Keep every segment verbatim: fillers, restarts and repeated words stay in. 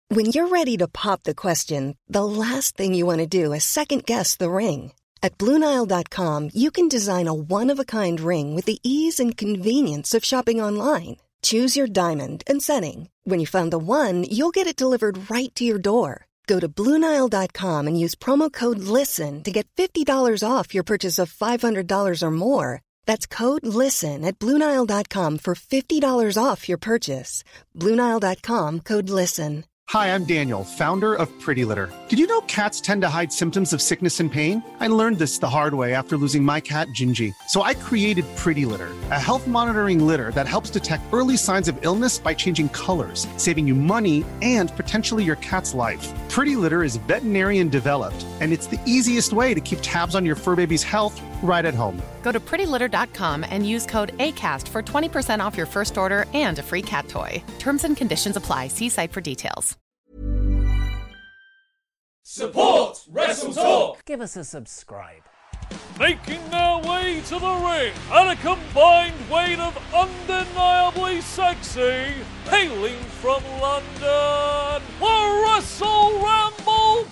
When you're ready to pop the question, the last thing you want to do is second-guess the ring. At Blue Nile dot com, you can design a one-of-a-kind ring with the ease and convenience of shopping online. Choose your diamond and setting. When you find the one, you'll get it delivered right to your door. Go to Blue Nile dot com and use promo code LISTEN to get fifty dollars off your purchase of five hundred dollars or more. That's code LISTEN at Blue Nile dot com for fifty dollars off your purchase. Blue Nile dot com, code LISTEN. Hi, I'm Daniel, founder of Pretty Litter. Did you know cats tend to hide symptoms of sickness and pain? I learned this the hard way after losing my cat, Gingy. So I created Pretty Litter, a health monitoring litter that helps detect early signs of illness by changing colors, saving you money and potentially your cat's life. Pretty Litter is veterinarian developed, and it's the easiest way to keep tabs on your fur baby's health right at home. Go to pretty litter dot com and use code ACAST for twenty percent off your first order and a free cat toy. Terms and conditions apply. See site for details. Support Wrestle Talk! Give us a subscribe. Making their way to the ring at a combined weight of undeniably sexy, hailing from London, the Wrestle Ramble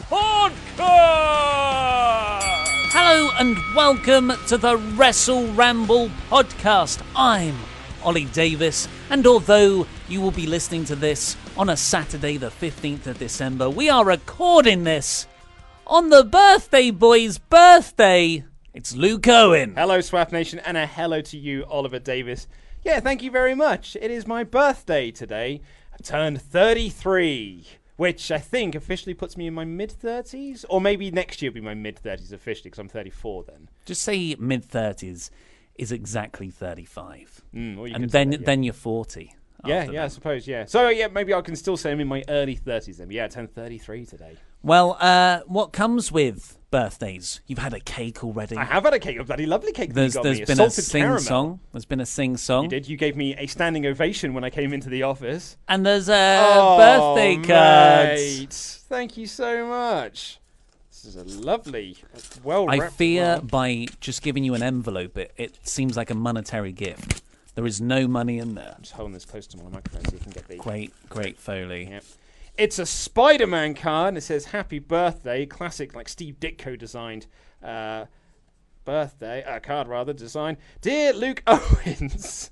Podcast! Hello and welcome to the Wrestle Ramble Podcast. I'm Ollie Davis, and although you will be listening to this on a Saturday the fifteenth of December, we are recording this on the birthday boy's birthday. It's Luke Owen. Hello, Swaff Nation, and a hello to you, Oliver Davis. Yeah, thank you very much. It is my birthday today. I turned thirty-three, which I think officially puts me in my mid-thirties, or maybe next year will be my mid-thirties officially, because I'm thirty-four then. Just say mid-thirties is exactly thirty-five. Mm, well, you and then that, yeah. then you're forty. Yeah, yeah, that. I suppose, yeah. So, yeah, maybe I can still say I'm in my early thirties then. But yeah, I turned thirty-three today. Well, uh, what comes with birthdays? You've had a cake already. I have had a cake, a bloody lovely cake that There's, you got there's me. been a a sing song. There's been a sing song. You did. You gave me a standing ovation when I came into the office. And there's a oh, birthday card. Mate. Thank you so much. This is a lovely, well I fear one. by just giving you an envelope, it, it seems like a monetary gift. There is no money in there. I'm just holding this close to my microphone so you can get the... Great, great Foley. Yep. It's a Spider-Man card, and it says Happy Birthday. Classic, like Steve Ditko designed uh, birthday, uh, card rather, design. Dear Luke Owens,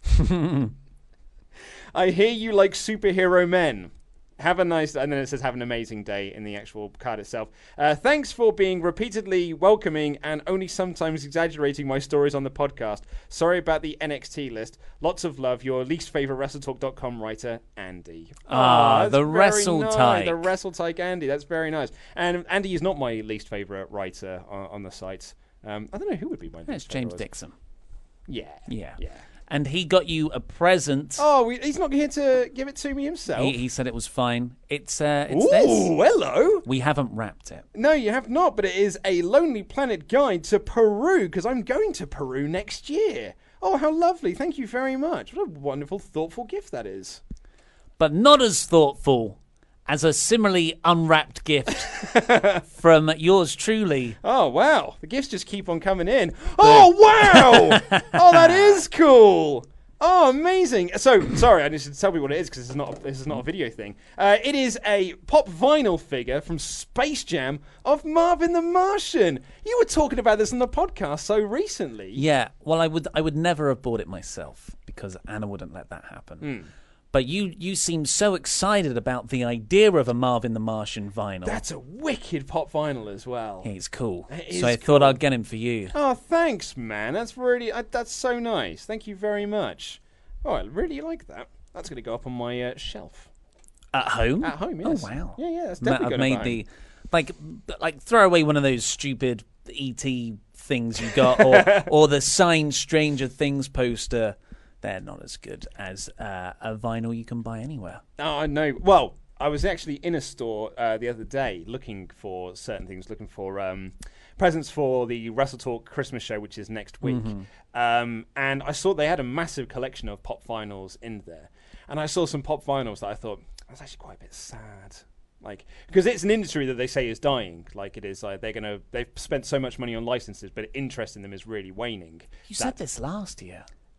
I hear you like superhero men. Have a nice, and then it says have an amazing day in the actual card itself. Uh, thanks for being repeatedly welcoming and only sometimes exaggerating my stories on the podcast. Sorry about the N X T list. Lots of love. Your least favorite WrestleTalk dot com writer, Andy. Ah, oh, the Wrestle nice. Tyke. The Wrestle Tyke Andy. That's very nice. And Andy is not my least favorite writer on, on the site. Um, I don't know who would be my least It's favorite. James Dixon. Yeah. Yeah. Yeah. And he got you a present. Oh, he's not here to give it to me himself. He, he said it was fine. It's uh, it's Ooh, this. hello. We haven't wrapped it. No, you have not, but it is a Lonely Planet guide to Peru, because I'm going to Peru next year. Oh, how lovely. Thank you very much. What a wonderful, thoughtful gift that is. But not as thoughtful as a similarly unwrapped gift from yours truly. Oh, wow. The gifts just keep on coming in. Oh, wow. Oh, that is cool. Oh, amazing. So, sorry, I need to tell me what it is because this is not a, this is not a video thing. Uh, it is a pop vinyl figure from Space Jam of Marvin the Martian. You were talking about this on the podcast so recently. Yeah, well, I would I would never have bought it myself because Anna wouldn't let that happen. Mm. But you you seem so excited about the idea of a Marvin the Martian vinyl. That's a wicked pop vinyl as well. Yeah, he's cool. It so I is thought cool. I'd get him for you. Oh, thanks, man. That's really uh, that's so nice. Thank you very much. Oh, I really like that. That's going to go up on my uh, shelf. At home? At home, yes. Oh, wow. Yeah, yeah, that's Ma- definitely I've going to made the like like throw away one of those stupid E T things you got, or or the signed Stranger Things poster. They're not as good as uh, a vinyl you can buy anywhere. Oh, I know. Well, I was actually in a store uh, the other day looking for certain things, looking for um, presents for the Wrestle Talk Christmas show, which is next week. Mm-hmm. Um, and I saw they had a massive collection of pop vinyls in there. And I saw some pop vinyls that I thought, that's actually quite a bit sad. Like, because it's an industry that they say is dying. Like it is, like they're gonna, they've spent so much money on licenses, but interest in them is really waning. You that, said this last year.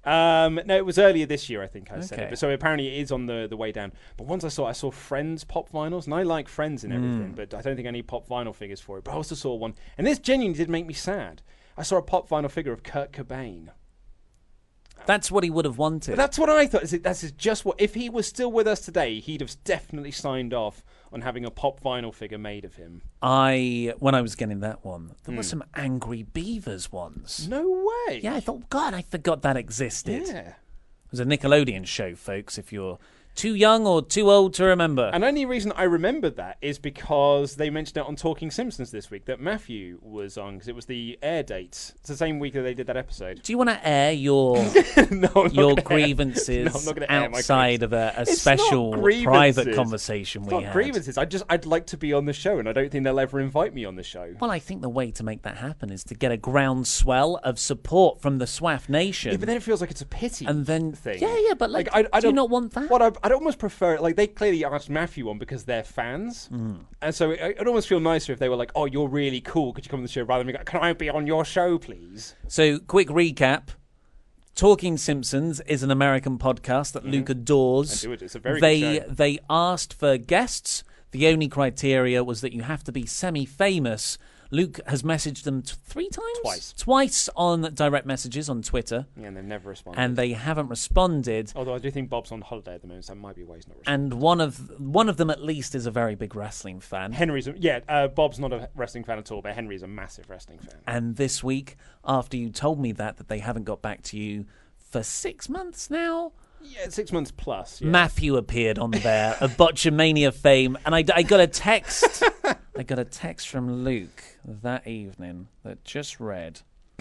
Um, no, it was earlier this year, I think I said Okay. it. But so apparently it is on the, the way down. But once I saw, I saw Friends pop vinyls, and I like Friends and everything, Mm. but I don't think I need pop vinyl figures for it. But I also saw one, and this genuinely did make me sad. I saw a pop vinyl figure of Kurt Cobain. That's what he would have wanted. But that's what I thought. Is it, that's just what. If he was still with us today, he'd have definitely signed off on having a pop vinyl figure made of him. I when I was getting that one, there Mm. were some Angry Beavers ones. No way. Yeah, I thought, God, I forgot that existed. Yeah. It was a Nickelodeon show, folks, if you're too young or too old to remember. And only reason I remembered that is because they mentioned it on Talking Simpsons this week that Matthew was on, because it was the air date. It's the same week that they did that episode. Do you want to air your no, I'm your not gonna grievances air, no, I'm not gonna air my outside of a, a It's special not grievances. private conversation It's we not had? grievances. I just I'd like to be on the show, and I don't think they'll ever invite me on the show. Well, I think the way to make that happen is to get a groundswell of support from the SWAF Nation. Yeah, but then it feels like it's a pity and then thing. Yeah, yeah, but like, I, I do you don't- not want that? What I, I'd almost prefer, like they clearly asked Matthew on because they're fans, Mm. and so it, it'd almost feel nicer if they were like, "Oh, you're really cool. Could you come on the show?" Rather than be like, "Can I be on your show, please?" So, quick recap. Talking Simpsons is an American podcast that Luke adores. I do it. It's a very they good show. they asked for guests. The only criteria was that you have to be semi-famous. Luke has messaged them t- three times? Twice. Twice on direct messages on Twitter. Yeah, and they've never responded. And they haven't responded. Although I do think Bob's on holiday at the moment, so that might be why he's not responding. And one of one of them at least is a very big wrestling fan. Henry's, a, yeah, uh, Bob's not a wrestling fan at all, but Henry's a massive wrestling fan. And this week, after you told me that, that they haven't got back to you for six months now, Yeah, six months plus. Yeah. Matthew appeared on there of Botchamania fame, and I, I got a text. I got a text from Luke that evening that just read,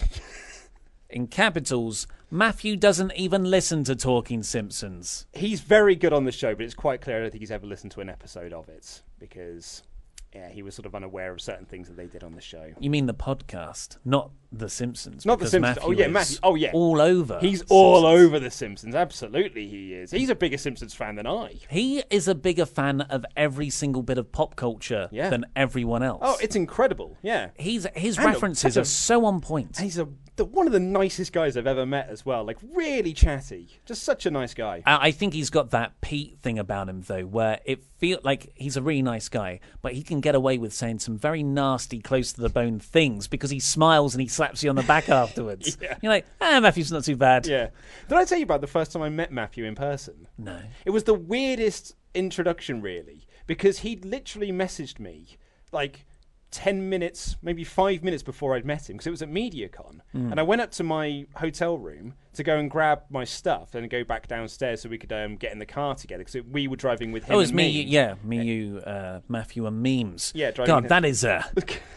in capitals, Matthew doesn't even listen to Talking Simpsons. He's very good on the show, but it's quite clear I don't think he's ever listened to an episode of it because, yeah, he was sort of unaware of certain things that they did on the show. You mean the podcast, not The Simpsons? Not The because Simpsons. Matthew Oh, yeah, is Matthew. Oh, yeah. all over. He's The all Simpsons. over The Simpsons. Absolutely, he is. He's a bigger Simpsons fan than I. He is a bigger fan of every single bit of pop culture Yeah. than everyone else. Oh, it's incredible. Yeah. He's his And a- references such a- are so on point. And he's a, the, one of the nicest guys I've ever met as well. Like, really chatty. Just such a nice guy. I I think he's got that Pete thing about him, though, where it feels like he's a really nice guy, but he can get away with saying some very nasty, close to the bone things because he smiles and he slaps you on the back afterwards. Yeah. You're like, ah, Matthew's not too bad. Yeah. Did I tell you about the first time I met Matthew in person? No. It was the weirdest introduction, really, because he'd literally messaged me like ten minutes, maybe five minutes before I'd met him, because it was at MediaCon. Mm. And I went up to my hotel room to go and grab my stuff and go back downstairs so we could um, get in the car together, because we were driving with him Oh, it was and me, me. yeah, me, you, uh, Matthew, and memes. Yeah, driving God, him. that is a.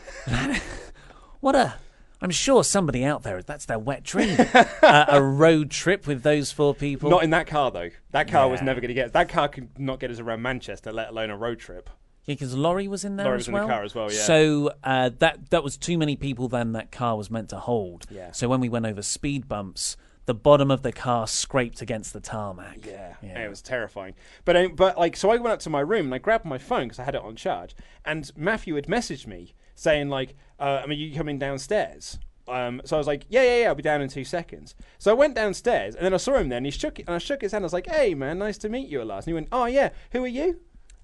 What a. I'm sure somebody out there, that's their wet dream. uh, a road trip with those four people. Not in that car, though. That car was Yeah. never going to get us. That car could not get us around Manchester, let alone a road trip. Yeah, because Laurie was in there Laurie as was in well. the car as well, yeah. So uh, that that was too many people then that car was meant to hold. Yeah. So when we went over speed bumps, the bottom of the car scraped against the tarmac. Yeah, Yeah. it was terrifying. But um, but like, so I went up to my room and I grabbed my phone because I had it on charge, and Matthew had messaged me saying like, uh, "I mean, you coming downstairs?" Um, so I was like, "Yeah, yeah, yeah, I'll be down in two seconds." So I went downstairs and then I saw him there, and he shook it, and I shook his hand. I was like, "Hey, man, nice to meet you at last." And he went, "Oh yeah, who are you?"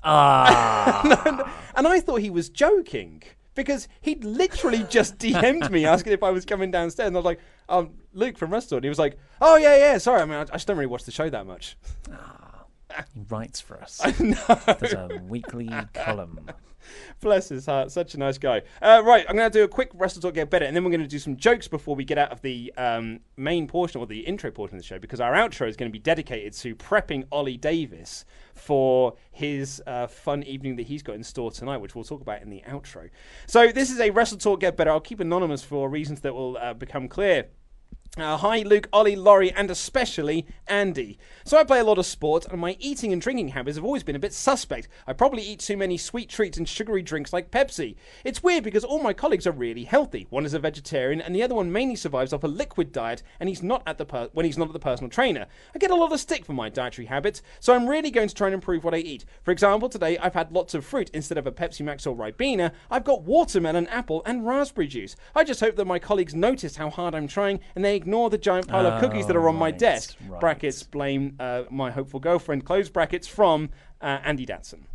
Ah. And I thought he was joking because he'd literally just D M'd me asking if I was coming downstairs, and I was like, "Oh, Luke from Wrestle," and he was like, "Oh yeah, yeah, sorry, I mean, I, I just don't really watch the show that much." He writes for us. I know. There's a weekly column. Bless his heart, such a nice guy. Uh, right, I'm going to do a quick Wrestle Talk Get Better, and then we're going to do some jokes before we get out of the um, main portion, or the intro portion of the show, because our outro is going to be dedicated to prepping Ollie Davis for his uh, fun evening that he's got in store tonight, which we'll talk about in the outro. So this is a Wrestle Talk Get Better. I'll keep anonymous for reasons that will uh, become clear. Uh, hi, Luke, Ollie, Laurie, and especially Andy. So I play a lot of sport, and my eating and drinking habits have always been a bit suspect. I probably eat too many sweet treats and sugary drinks like Pepsi. It's weird because all my colleagues are really healthy. One is a vegetarian, and the other one mainly survives off a liquid diet, and he's not at the per- when he's not at the personal trainer. I get a lot of stick for my dietary habits, so I'm really going to try and improve what I eat. For example, today I've had lots of fruit instead of a Pepsi Max or Ribena. I've got watermelon, apple, and raspberry juice. I just hope that my colleagues noticed how hard I'm trying, and they ignore the giant pile of cookies that are on my right, desk. right. Brackets, blame uh, my hopeful girlfriend. Close brackets from uh, Andy Datson.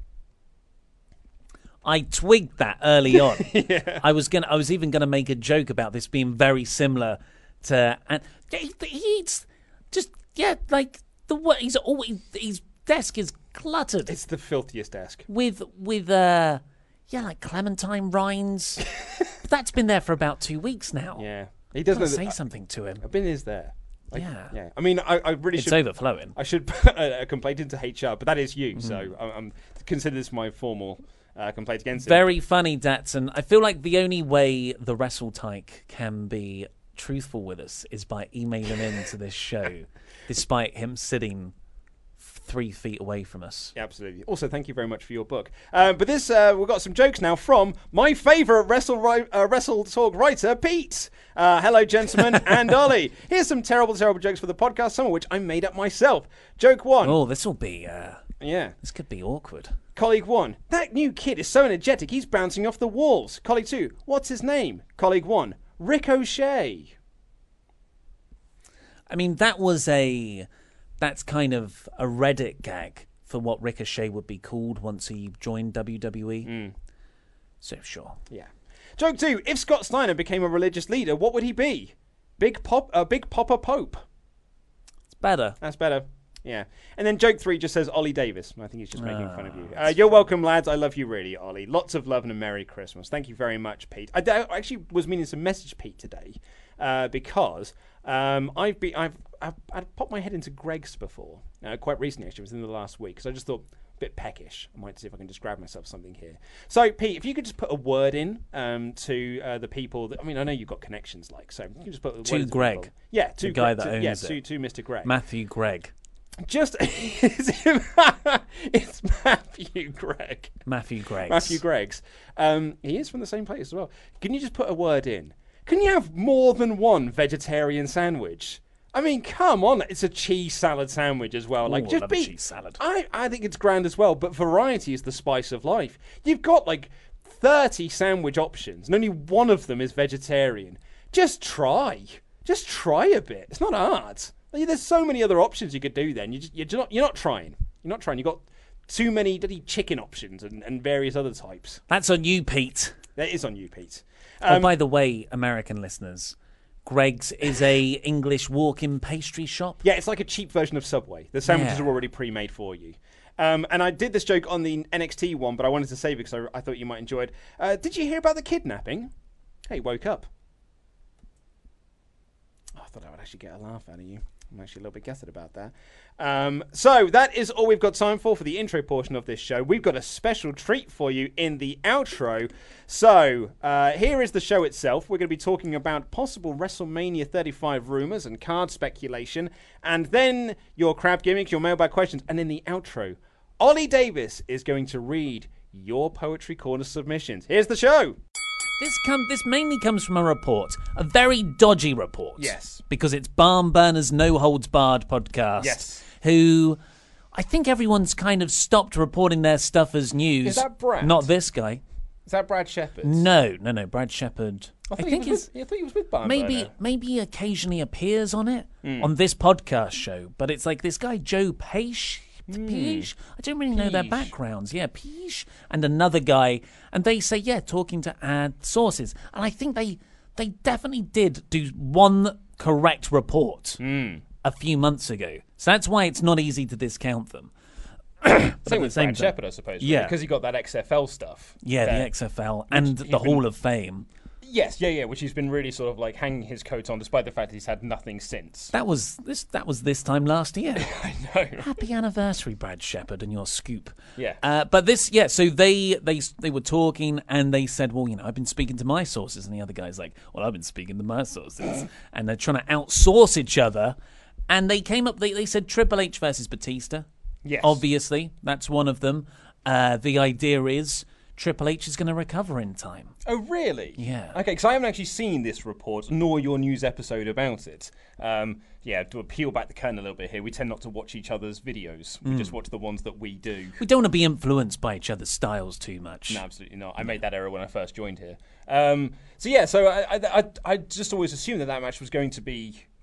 I twigged that early on. Yeah. I was gonna. I was even gonna make a joke about this being very similar to. And he, he's just yeah, like the what he's always his desk is cluttered It's the filthiest desk. with with uh yeah like clementine rinds. But that's been there for about two weeks now. Yeah. He doesn't Gotta know say that, something to him. a bin is there. Like, Yeah. Yeah. I mean, I, I really It's should. overflowing. I should put a, a complaint into H R, but that is you, so Mm-hmm. I'm, I'm consider this my formal uh, complaint against him. Very funny, Datsun. I feel like the only way the Wrestle Tyke can be truthful with us is by emailing in to this show, despite him sitting three feet away from us. Yeah, absolutely. Also, thank you very much for your book. Uh, but this, uh, we've got some jokes now from my favourite Wrestle, ri- uh, Wrestle Talk writer, Pete. Uh, hello, gentlemen, and Ollie. Here's some terrible, terrible jokes for the podcast, some of which I made up myself. Joke one. Oh, this will be. Uh, Yeah. this could be awkward. Colleague one. That new kid is so energetic, he's bouncing off the walls. Colleague two. What's his name? Colleague one. Ricochet. I mean, that was a. That's kind of a Reddit gag for what Ricochet would be called once he joined W W E. So sure. Yeah. Joke two. If Scott Steiner became a religious leader, what would he be? Big pop, uh, Big Papa Pope. It's better. That's better. Yeah. And then joke three just says Ollie Davis. I think he's just making Ah, fun of you. Uh, you're welcome, lads. I love you really, Ollie. Lots of love and a Merry Christmas. Thank you very much, Pete. I, d- I actually was meaning to message Pete today uh, because um, I've been I've, I've I've popped my head into Greg's before uh, quite recently. Actually, it was in the last week because I just thought a bit peckish. I might see if I can just grab myself something here. So, Pete, if you could just put a word in um, to uh, the people. That, I mean, I know you've got connections, like so. You can just put a To word into Greg. people. Yeah, to The guy Greg, that to, owns yeah, it. to, to Mister Greg. Matthew Gregg. Just it's, it's Matthew Gregg. Matthew Gregg. Matthew Greggs. Um, he is from the same place as well. Can you just put a word in? Can you have more than one vegetarian sandwich? I mean, come on! It's a cheese salad sandwich as well. Like, Ooh, I just love a be. cheese salad. I I think it's grand as well. But variety is the spice of life. You've got like thirty sandwich options, and only one of them is vegetarian. Just try. Just try a bit. It's not hard. There's so many other options you could do then. You just, you're, not, you're not trying. You're not trying. You've got too many bloody chicken options and, and various other types. That's on you, Pete. That is on you, Pete. oh, Um, by the way, American listeners, Greg's is a English walk-in pastry shop. yeah, it's like a cheap version of Subway. The sandwiches Yeah. are already pre-made for you. Um, and I did this joke on the N X T one, but I wanted to save it because I, I thought you might enjoy it. Uh, did you hear about the kidnapping? Hey, woke up. Oh, I thought I would actually get a laugh out of you. I'm actually a little bit gutted about that. Um, so that is all we've got time for for the intro portion of this show. We've got a special treat for you in the outro. So uh, here is the show itself. We're going to be talking about possible WrestleMania thirty-five rumors and card speculation, and then your crab gimmicks, your mailbag questions, and in the outro, Ollie Davis is going to read your Poetry Corner submissions. Here's the show. This come this mainly comes from a report, a very dodgy report. Yes. Because it's Barn Burner's No Holds Barred podcast. Yes. Who I think everyone's kind of stopped reporting their stuff as news. Is that Brad? Not this guy. Is that Brad Shepard? No, no, no. Brad Shepard. I, thought think he was he's with, I thought he was with Barn maybe Burner. maybe occasionally appears on it Hmm. on this podcast show, but it's like this guy Joe Page. Hmm. Page? I don't really know their Page. backgrounds. Yeah, Page and another guy, and they say yeah, talking to add sources, and I think they they definitely did do one correct report Hmm. a few months ago. So that's why it's not easy to discount them. But at Same the with same Brad time- Shepard, I suppose. Yeah. Because he got that X F L stuff. Yeah, there. the X F L and he's the been- Hall of Fame. Yes, yeah, yeah, which he's been really sort of like hanging his coat on, despite the fact that he's had nothing since. That was this. That was this time last year. I know. Happy anniversary, Brad Shepard, and your scoop. Yeah. Uh, but this, yeah. So they they they were talking, and they said, "Well, you know, I've been speaking to my sources," and the other guy's like, "Well, I've been speaking to my sources," and they're trying to outsource each other. And they came up. They they said Triple H versus Batista. Yes. Obviously, that's one of them. Uh, the idea is Triple H is going to recover in time. Oh, really? Yeah. Okay, because I haven't actually seen this report, nor your news episode about it. Um, yeah, to peel back the curtain a little bit here, we tend not to watch each other's videos. We just watch the ones that we do. We don't want to be influenced by each other's styles too much. No, absolutely not. I made that error when I first joined here. Um, so yeah, so I, I, I, I just always assumed that that match was going to be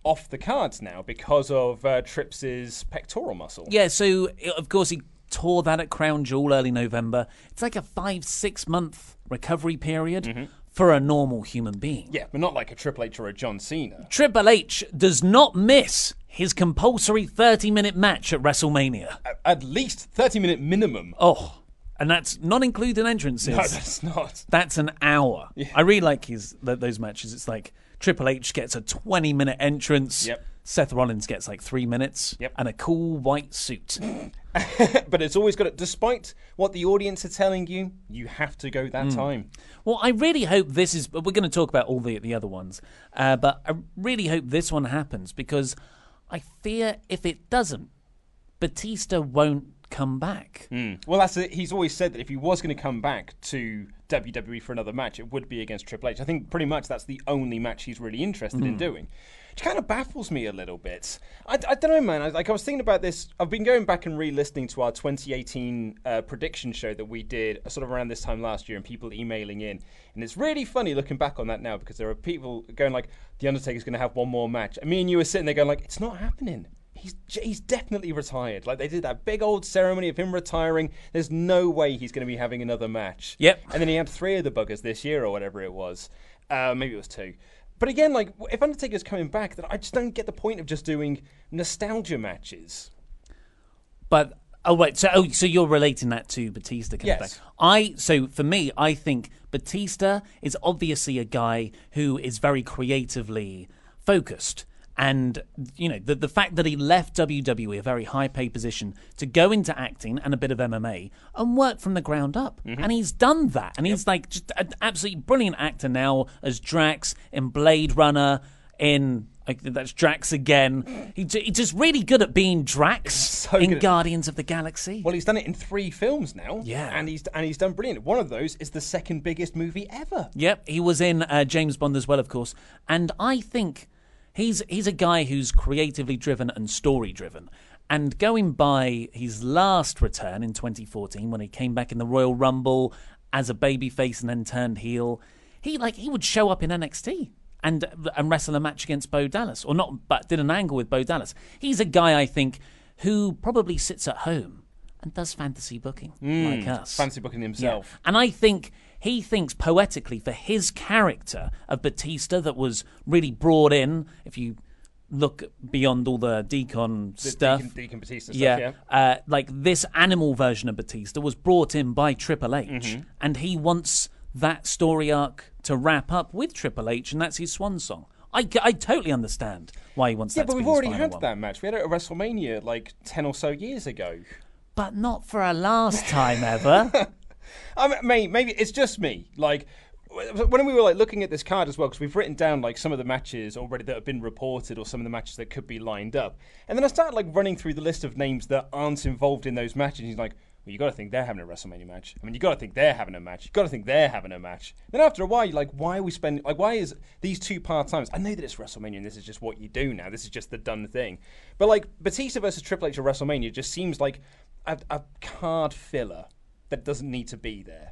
off the cards now because of uh, Trips' pectoral muscle. Yeah, so of course he tore that at Crown Jewel early November. It's like a five, six month recovery period mm-hmm. for a normal human being. Yeah, but not like a Triple H or a John Cena. Triple H does not miss his compulsory thirty minute match at WrestleMania. At, at least thirty minute minimum. Oh, and that's not including entrances. No, that's not. That's an hour. Yeah. I really like his th- those matches. It's like Triple H gets a twenty minute entrance. Yep. Seth Rollins gets like three minutes. Yep. And a cool white suit. But it's always got it. Despite what the audience are telling you, you have to go that mm. time. Well, I really hope this is. We're going to talk about all the the other ones, uh, but I really hope this one happens because I fear if it doesn't, Batista won't come back. Mm. Well, that's it. He's always said that if he was going to come back to W W E for another match, it would be against Triple H. I think pretty much that's the only match he's really interested mm. in doing. Which kind of baffles me a little bit. I, I don't know, man. I, like I was thinking about this. I've been going back and re-listening to our twenty eighteen uh, prediction show that we did sort of around this time last year, and people emailing in. And it's really funny looking back on that now because there are people going like, "The Undertaker's going to have one more match," and me and you were sitting there going like, "It's not happening. He's he's definitely retired. Like they did that big old ceremony of him retiring. There's no way he's going to be having another match." Yep. And then he had three of the buggers this year or whatever it was. Uh, maybe it was two. But again, like if Undertaker's coming back, then I just don't get the point of just doing nostalgia matches. But oh wait, so oh, so you're relating that to Batista coming yes. back? I so for me, I think Batista is obviously a guy who is very creatively focused. And, you know, the the fact that he left W W E, a very high-paid position, to go into acting and a bit of M M A and work from the ground up. Mm-hmm. And he's done that. And yep. he's, like, just an absolutely brilliant actor now as Drax in Blade Runner, in... Like, that's Drax again. He, he's just really good at being Drax so in Guardians of the Galaxy. Well, he's done it in three films now. Yeah. And he's and he's done brilliant. One of those is the second biggest movie ever. Yep. He was in uh, James Bond as well, of course. And I think... He's he's a guy who's creatively driven and story driven. And going by his last return in twenty fourteen, when he came back in the Royal Rumble as a babyface and then turned heel, he like he would show up in N X T and and wrestle a match against Bo Dallas, or not, but did an angle with Bo Dallas. He's a guy I think who probably sits at home and does fantasy booking mm, like us. Fantasy booking himself. Yeah. And I think he thinks poetically for his character of Batista that was really brought in, if you look beyond all the Deacon the stuff. Deacon, Deacon Batista stuff, yeah. yeah. Uh, like this animal version of Batista was brought in by Triple H. Mm-hmm. And he wants that story arc to wrap up with Triple H, and that's his swan song. I, I totally understand why he wants yeah, that to be Yeah, but we've already his had one. that match. We had it at WrestleMania like ten or so years ago. But not for a last time ever. I mean, maybe, maybe it's just me. Like, when we were like looking at this card as well, because we've written down like some of the matches already that have been reported or some of the matches that could be lined up. And then I started like running through the list of names that aren't involved in those matches. And he's like, well, you got to think they're having a WrestleMania match. I mean, you got to think they're having a match. You got to think they're having a match. Then after a while, you're like, why are we spending, like, why is these two part times? I know that it's WrestleMania and this is just what you do now. This is just the done thing. But like, Batista versus Triple H at WrestleMania just seems like a, a card filler that doesn't need to be there.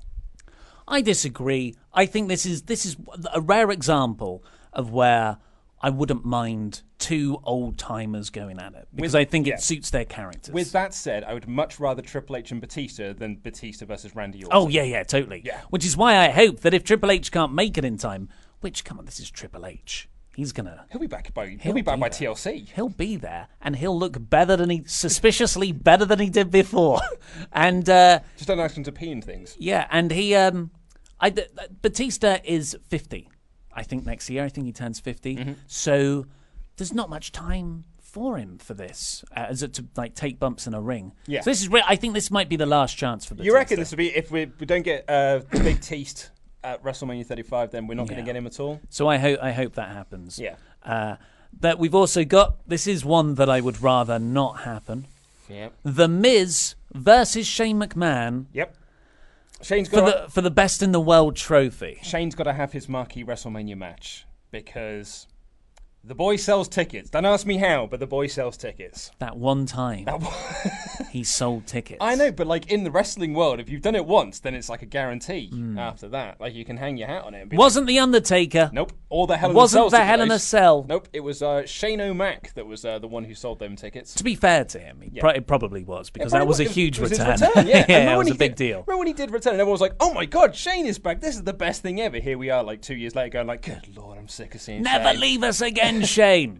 I disagree. I think this is this is a rare example of where I wouldn't mind two old timers going at it because With, I think yeah. it suits their characters. With that said, I would much rather Triple H and Batista than Batista versus Randy Orton. Oh yeah, yeah, totally. Yeah. Which is why I hope that if Triple H can't make it in time, which come on, this is Triple H. He's gonna. He'll be back by. He'll, He'll be back be by there. T L C. He'll be there, and he'll look better than he, suspiciously better than he did before. and uh, just don't ask him to pee and things. Yeah, and he, um, I, Batista is fifty. I think next year. I think he turns fifty. Mm-hmm. So there's not much time for him for this, uh, as it to like take bumps in a ring. Yeah. So this is. Re- I think this might be the last chance for Batista. You reckon this will be if we, we don't get uh, Big Teast at WrestleMania thirty-five? Then we're not Yeah. going to get him at all. So I hope I hope that happens. Yeah. Uh, but we've also got, this is one that I would rather not happen. Yep. The Miz versus Shane McMahon. Yep. Shane's for got the for the best in the world trophy. Shane's got to have his marquee WrestleMania match because The boy sells tickets. Don't ask me how, but the boy sells tickets. That one time, That one- he sold tickets. I know, but like in the wrestling world, if you've done it once, then it's like a guarantee after that. Like you can hang your hat on it. And be Wasn't The Undertaker. like, nope. Or the Hell in Wasn't a Cell the Hell in a stipulation. Cell. Nope. It was uh, Shane O'Mac that was uh, the one who sold them tickets. To be fair to him, he Yeah. pro- it probably was, because Yeah, that was a it huge it was his return. return, yeah, yeah, And it when was he a big did- deal. Remember when he did return, and everyone was like, "Oh my God, Shane is back! This is the best thing ever." Here we are, like two years later, going like, "Good Lord, I'm sick of seeing Never Shane." leave us again, Shane.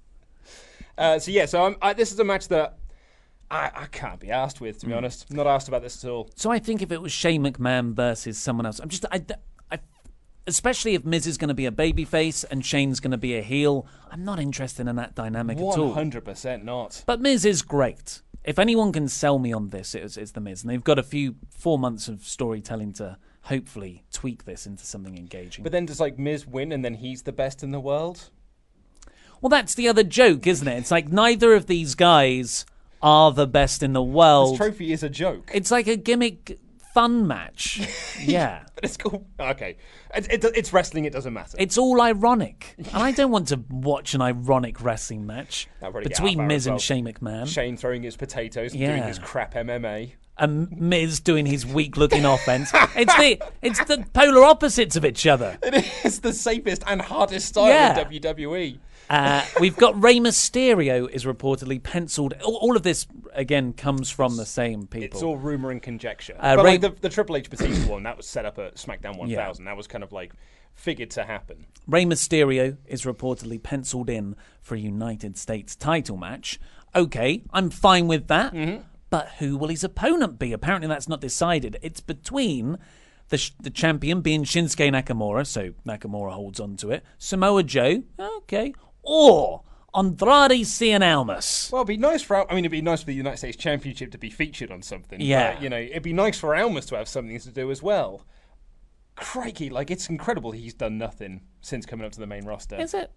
Uh, so yeah, so I'm, I, this is a match that I, I can't be asked with, to be honest. I'm not asked about this at all. So I think if it was Shane McMahon versus someone else, I'm just, I, I, especially if Miz is going to be a babyface and Shane's going to be a heel, I'm not interested in that dynamic at all. one hundred percent not. But Miz is great. If anyone can sell me on this, it's, it's the Miz. And they've got a few, four months of storytelling to hopefully tweak this into something engaging. But then does like Miz win, and then he's the best in the world? Well, that's the other joke, isn't it? It's like neither of these guys are the best in the world. This trophy is a joke. It's like a gimmick fun match. Yeah. But it's cool. Okay, it, it, it's wrestling. It doesn't matter. It's all ironic. And I don't want to watch an ironic wreshling match That'll probably get between half hour Miz as well. and Shane McMahon. Shane throwing his potatoes and Yeah. doing his crap M M A. And Miz doing his weak-looking offense. It's the it's the polar opposites of each other. It is the safest and hardest style Yeah. in W W E. Uh, we've got Rey Mysterio is reportedly penciled. All, all of this again comes from the same people. It's all rumor and conjecture. Uh, but Ray- like the, the Triple H Batista one, that was set up at SmackDown one thousand. That was kind of like figured to happen. Rey Mysterio is reportedly penciled in for a United States title match. Okay, I'm fine with that. Mm-hmm. But who will his opponent be? Apparently that's not decided. It's between the sh- the champion being Shinsuke Nakamura, so Nakamura holds on to it, Samoa Joe, okay, or Andrade Cien Almas. Well, it'd be nice for Al- I mean, it'd be nice for the United States Championship to be featured on something. Yeah. But, you know, it'd be nice for Almas to have something to do as well. Crikey, like it's incredible he's done nothing since coming up to the main roster. Is it?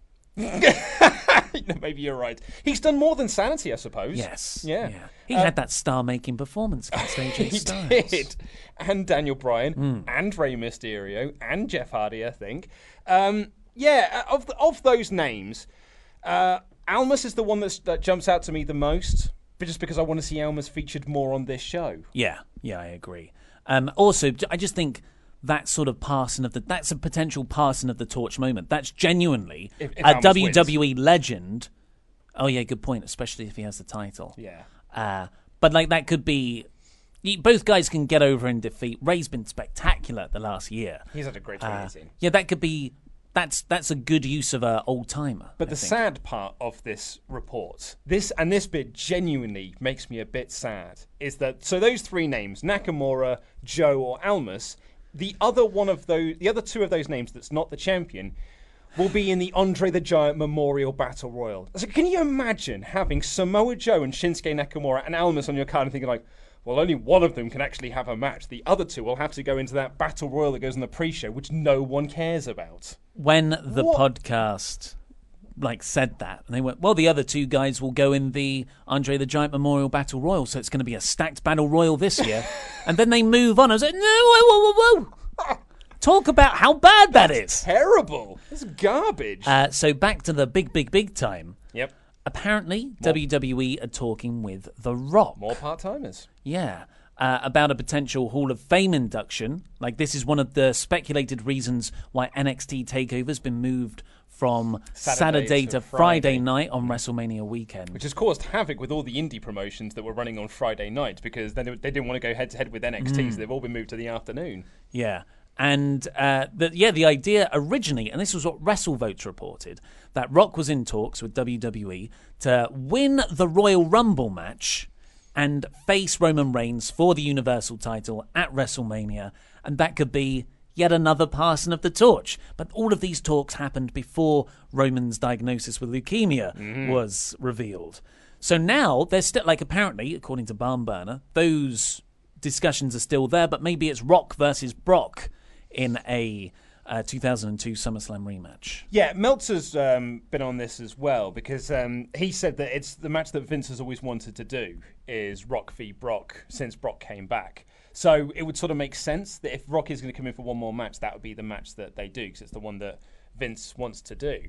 No, maybe you're right. He's done more than Sanity, I suppose. Yes. Yeah. He Uh, had that star-making performance against A J He Styles. did. And Daniel Bryan, and Rey Mysterio, and Jeff Hardy, I think. Um, yeah, of the, of those names, uh, Almas is the one that's, that jumps out to me the most, but just because I want to see Almas featured more on this show. Yeah, yeah, I agree. Um, also, j- I just think that sort of passing of the that's a potential passing of the torch moment. That's genuinely If- if a Almas W W E legend. Oh yeah, good point. Especially if he has the title. Yeah. Uh, but like that could be. y- Both guys can get over in defeat. Ray's been spectacular the last year. He's had a great Uh, twenty eighteen. yeah, that could be. That's that's a good use of a old timer. But the sad part of this report, this and this bit genuinely makes me a bit sad, is that so those three names, Nakamura, Joe, or Almas, the other one of those, the other two of those names that's not the champion, will be in the Andre the Giant Memorial Battle Royal. So can you imagine having Samoa Joe and Shinsuke Nakamura and Almas on your card and thinking like, well, only one of them can actually have a match. The other two will have to go into that Battle Royal that goes in the pre-show, which no one cares about. When the What? podcast like said that, and they went, well, the other two guys will go in the Andre the Giant Memorial Battle Royal, so it's going to be a stacked Battle Royal this year. And then they move on. I was like, no, whoa, whoa, whoa, whoa. Talk about how bad that is. Terrible. It's garbage. Uh, so back to the big, big, big time. Yep. Apparently, W W E are talking with The Rock. More part-timers. Yeah. Uh, about a potential Hall of Fame induction. Like, this is one of the speculated reasons why N X T TakeOver's been moved from Saturday Saturday, to to Friday. Friday night on WrestleMania weekend. Which has caused havoc with all the indie promotions that were running on Friday night because they, they didn't want to go head-to-head with N X T, so they've all been moved to the afternoon. Yeah. And uh, the, yeah, the idea originally, and this was what WrestleVotes reported, that Rock was in talks with W W E to win the Royal Rumble match and face Roman Reigns for the Universal title at WrestleMania, and that could be yet another passing of the torch. But all of these talks happened before Roman's diagnosis with leukemia Mm-hmm. was revealed. So now there's still, like, apparently, according to Barnburner, those discussions are still there, but maybe it's Rock versus Brock in a uh, two thousand two SummerSlam rematch. Yeah, Meltzer's um, been on this as well because um, he said that it's the match that Vince has always wanted to do is Rock v Brock since Brock came back. So it would sort of make sense that if Rock is going to come in for one more match, that would be the match that they do because it's the one that Vince wants to do.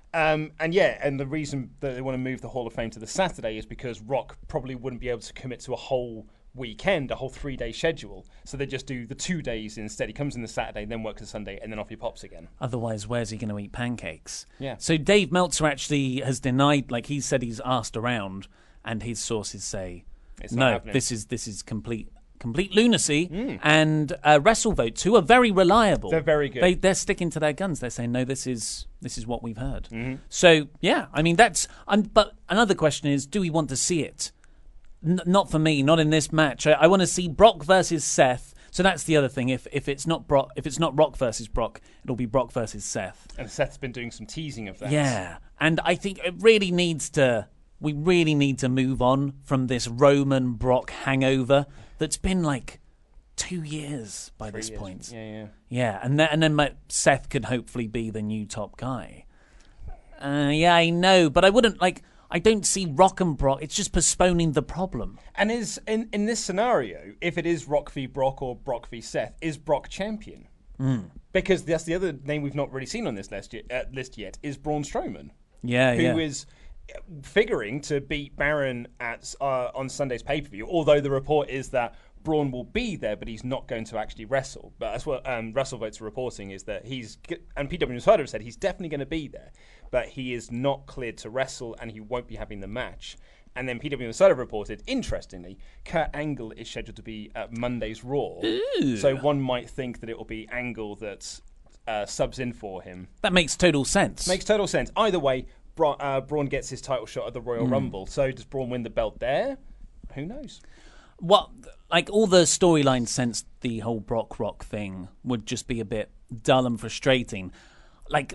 Um, and yeah, and the reason that they want to move the Hall of Fame to the Saturday is because Rock probably wouldn't be able to commit to a whole weekend, a whole three-day schedule. So they just do the two days instead. He comes in the Saturday, then works the Sunday, and then off he pops again. Otherwise, where's he going to eat pancakes? Yeah. So Dave Meltzer actually has denied, like he said he's asked around, and his sources say, It's not no, happening. this is this is complete complete lunacy. Mm. And uh, WrestleVotes, who are very reliable. They're very good. They, they're sticking to their guns. They're saying, no, this is this is what we've heard. Mm-hmm. So, yeah, I mean, that's... Um, but another question is, do we want to see it? N- not for me, not in this match. I, I want to see Brock versus Seth. So that's the other thing. If if it's not Brock, if it's not Rock versus Brock, it'll be Brock versus Seth. And Seth's been doing some teasing of that. Yeah, and I think it really needs to. We really need to move on from this Roman Brock hangover that's been like two years by Three this years. point. Yeah, yeah. Yeah, and then and then my, Seth could hopefully be the new top guy. Uh, yeah, I know, but I wouldn't like. I don't see Rock and Brock. It's just postponing the problem. And is in, in this scenario, if it is Rock v Brock or Brock v Seth, is Brock champion? Mm. Because that's the other name we've not really seen on this list yet, uh, list yet is Braun Strowman. Yeah, who yeah. is figuring to beat Baron at uh, on Sunday's pay-per-view, although the report is that Braun will be there, but he's not going to actually wrestle. But that's what um, WrestleVotes are reporting, is that he's, and P W Insider have said he's definitely going to be there, but he is not cleared to wrestle and he won't be having the match. And then P W Insider reported, interestingly, Kurt Angle is scheduled to be at Monday's Raw. Ooh. So one might think that it will be Angle that uh, subs in for him. That makes total sense. Makes total sense. Either way, Bra- uh, Braun gets his title shot at the Royal Mm. Rumble. So does Braun win the belt there? Who knows? What, like all the storylines since the whole Brock Rock thing would just be a bit dull and frustrating. Like,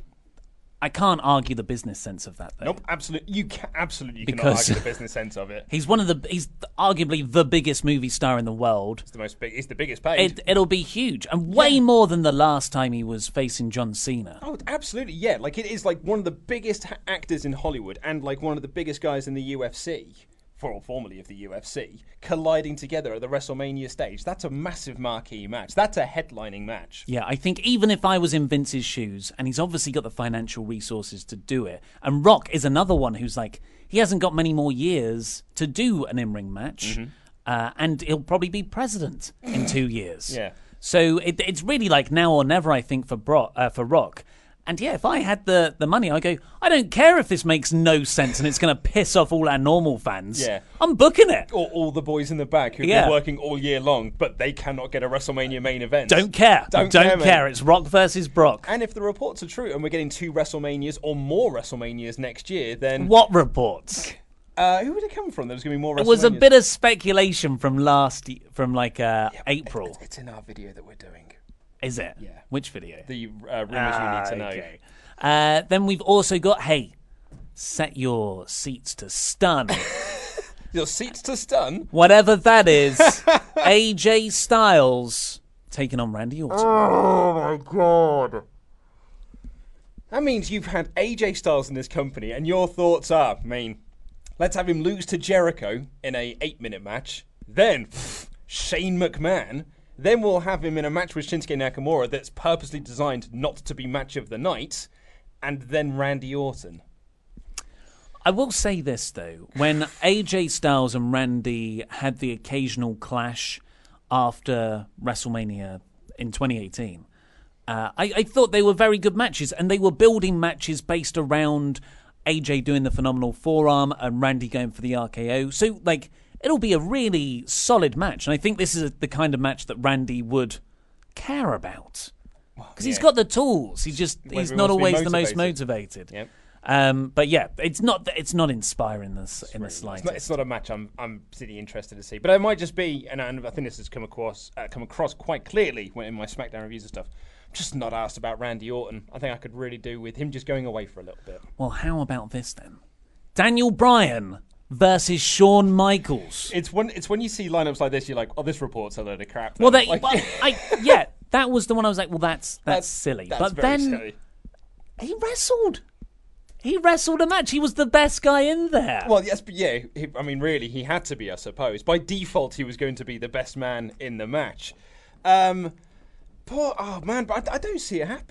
I can't argue the business sense of that, though. Nope, absolutely. You can, absolutely cannot Because argue the business sense of it. He's one of the. He's arguably the biggest movie star in the world. It's the most big. It's the biggest paid. It, it'll be huge, and way Yeah. more than the last time he was facing John Cena. Oh, absolutely, yeah. Like, it is like one of the biggest ha- actors in Hollywood and like one of the biggest guys in the U F C, for formerly of the U F C, colliding together at the WrestleMania stage. That's a massive marquee match. That's a headlining match. Yeah, I think even if I was in Vince's shoes, and he's obviously got the financial resources to do it, and Rock is another one who's like, he hasn't got many more years to do an in-ring match, Mm-hmm. uh, and he'll probably be president in two years. Yeah. So it, it's really like now or never, I think, for Brock, uh, for Rock. And yeah, if I had the, the money, I go, I don't care if this makes no sense and it's going to piss off all our normal fans. Yeah. I'm booking it. Or all the boys in the back who've Yeah. been working all year long, but they cannot get a WrestleMania main event. Don't care. Don't Don't care, mate. care. It's Rock versus Brock. And if the reports are true and we're getting two WrestleManias or more WrestleManias next year, then What reports? Uh, who would it come from? There's going to be more WrestleManias. It was a bit of speculation from last, y- from like uh, April. It's, it's in our video that we're doing. Is it? Yeah. Which video? The uh, rumours you need to know. Okay. Uh, then we've also got, hey, set your seats to stun. Your seats to stun? Whatever that is, A J Styles taking on Randy Orton. Oh my god. That means you've had A J Styles in this company, and your thoughts are, I mean, let's have him lose to Jericho in a eight-minute match. Then, pff, Shane McMahon. Then we'll have him in a match with Shinsuke Nakamura that's purposely designed not to be match of the night. And then Randy Orton. I will say this, though. When A J Styles and Randy had the occasional clash after WrestleMania in twenty eighteen, uh, I, I thought they were very good matches, and they were building matches based around A J doing the phenomenal forearm and Randy going for the R K O. So, like, it'll be a really solid match, and I think this is the kind of match that Randy would care about. Because he's yeah. got the tools. He just Whether he's he not wants to be always the most motivated. motivated. Yep. Um, but yeah, it's not it's not inspiring this in the It's slightest. not, it's not a match I'm I'm particularly interested to see, but it might just be, and I, and I think this has come across uh, come across quite clearly when in my SmackDown reviews and stuff. I'm just not asked about Randy Orton. I think I could really do with him just going away for a little bit. Well, how about this then? Daniel Bryan versus Shawn Michaels. It's when it's when you see lineups like this, you're like, oh, this report's a load of crap. Well, then. they, Like- well, I, yeah, that was the one I was like, well, that's that's, That's- silly. that's but very then silly. he wrestled. He wrestled a match. He was the best guy in there. Well, yes, but yeah, he, I mean, really, he had to be, I suppose. By default, he was going to be the best man in the match. Um, but, oh, man, but I, I don't see it happening.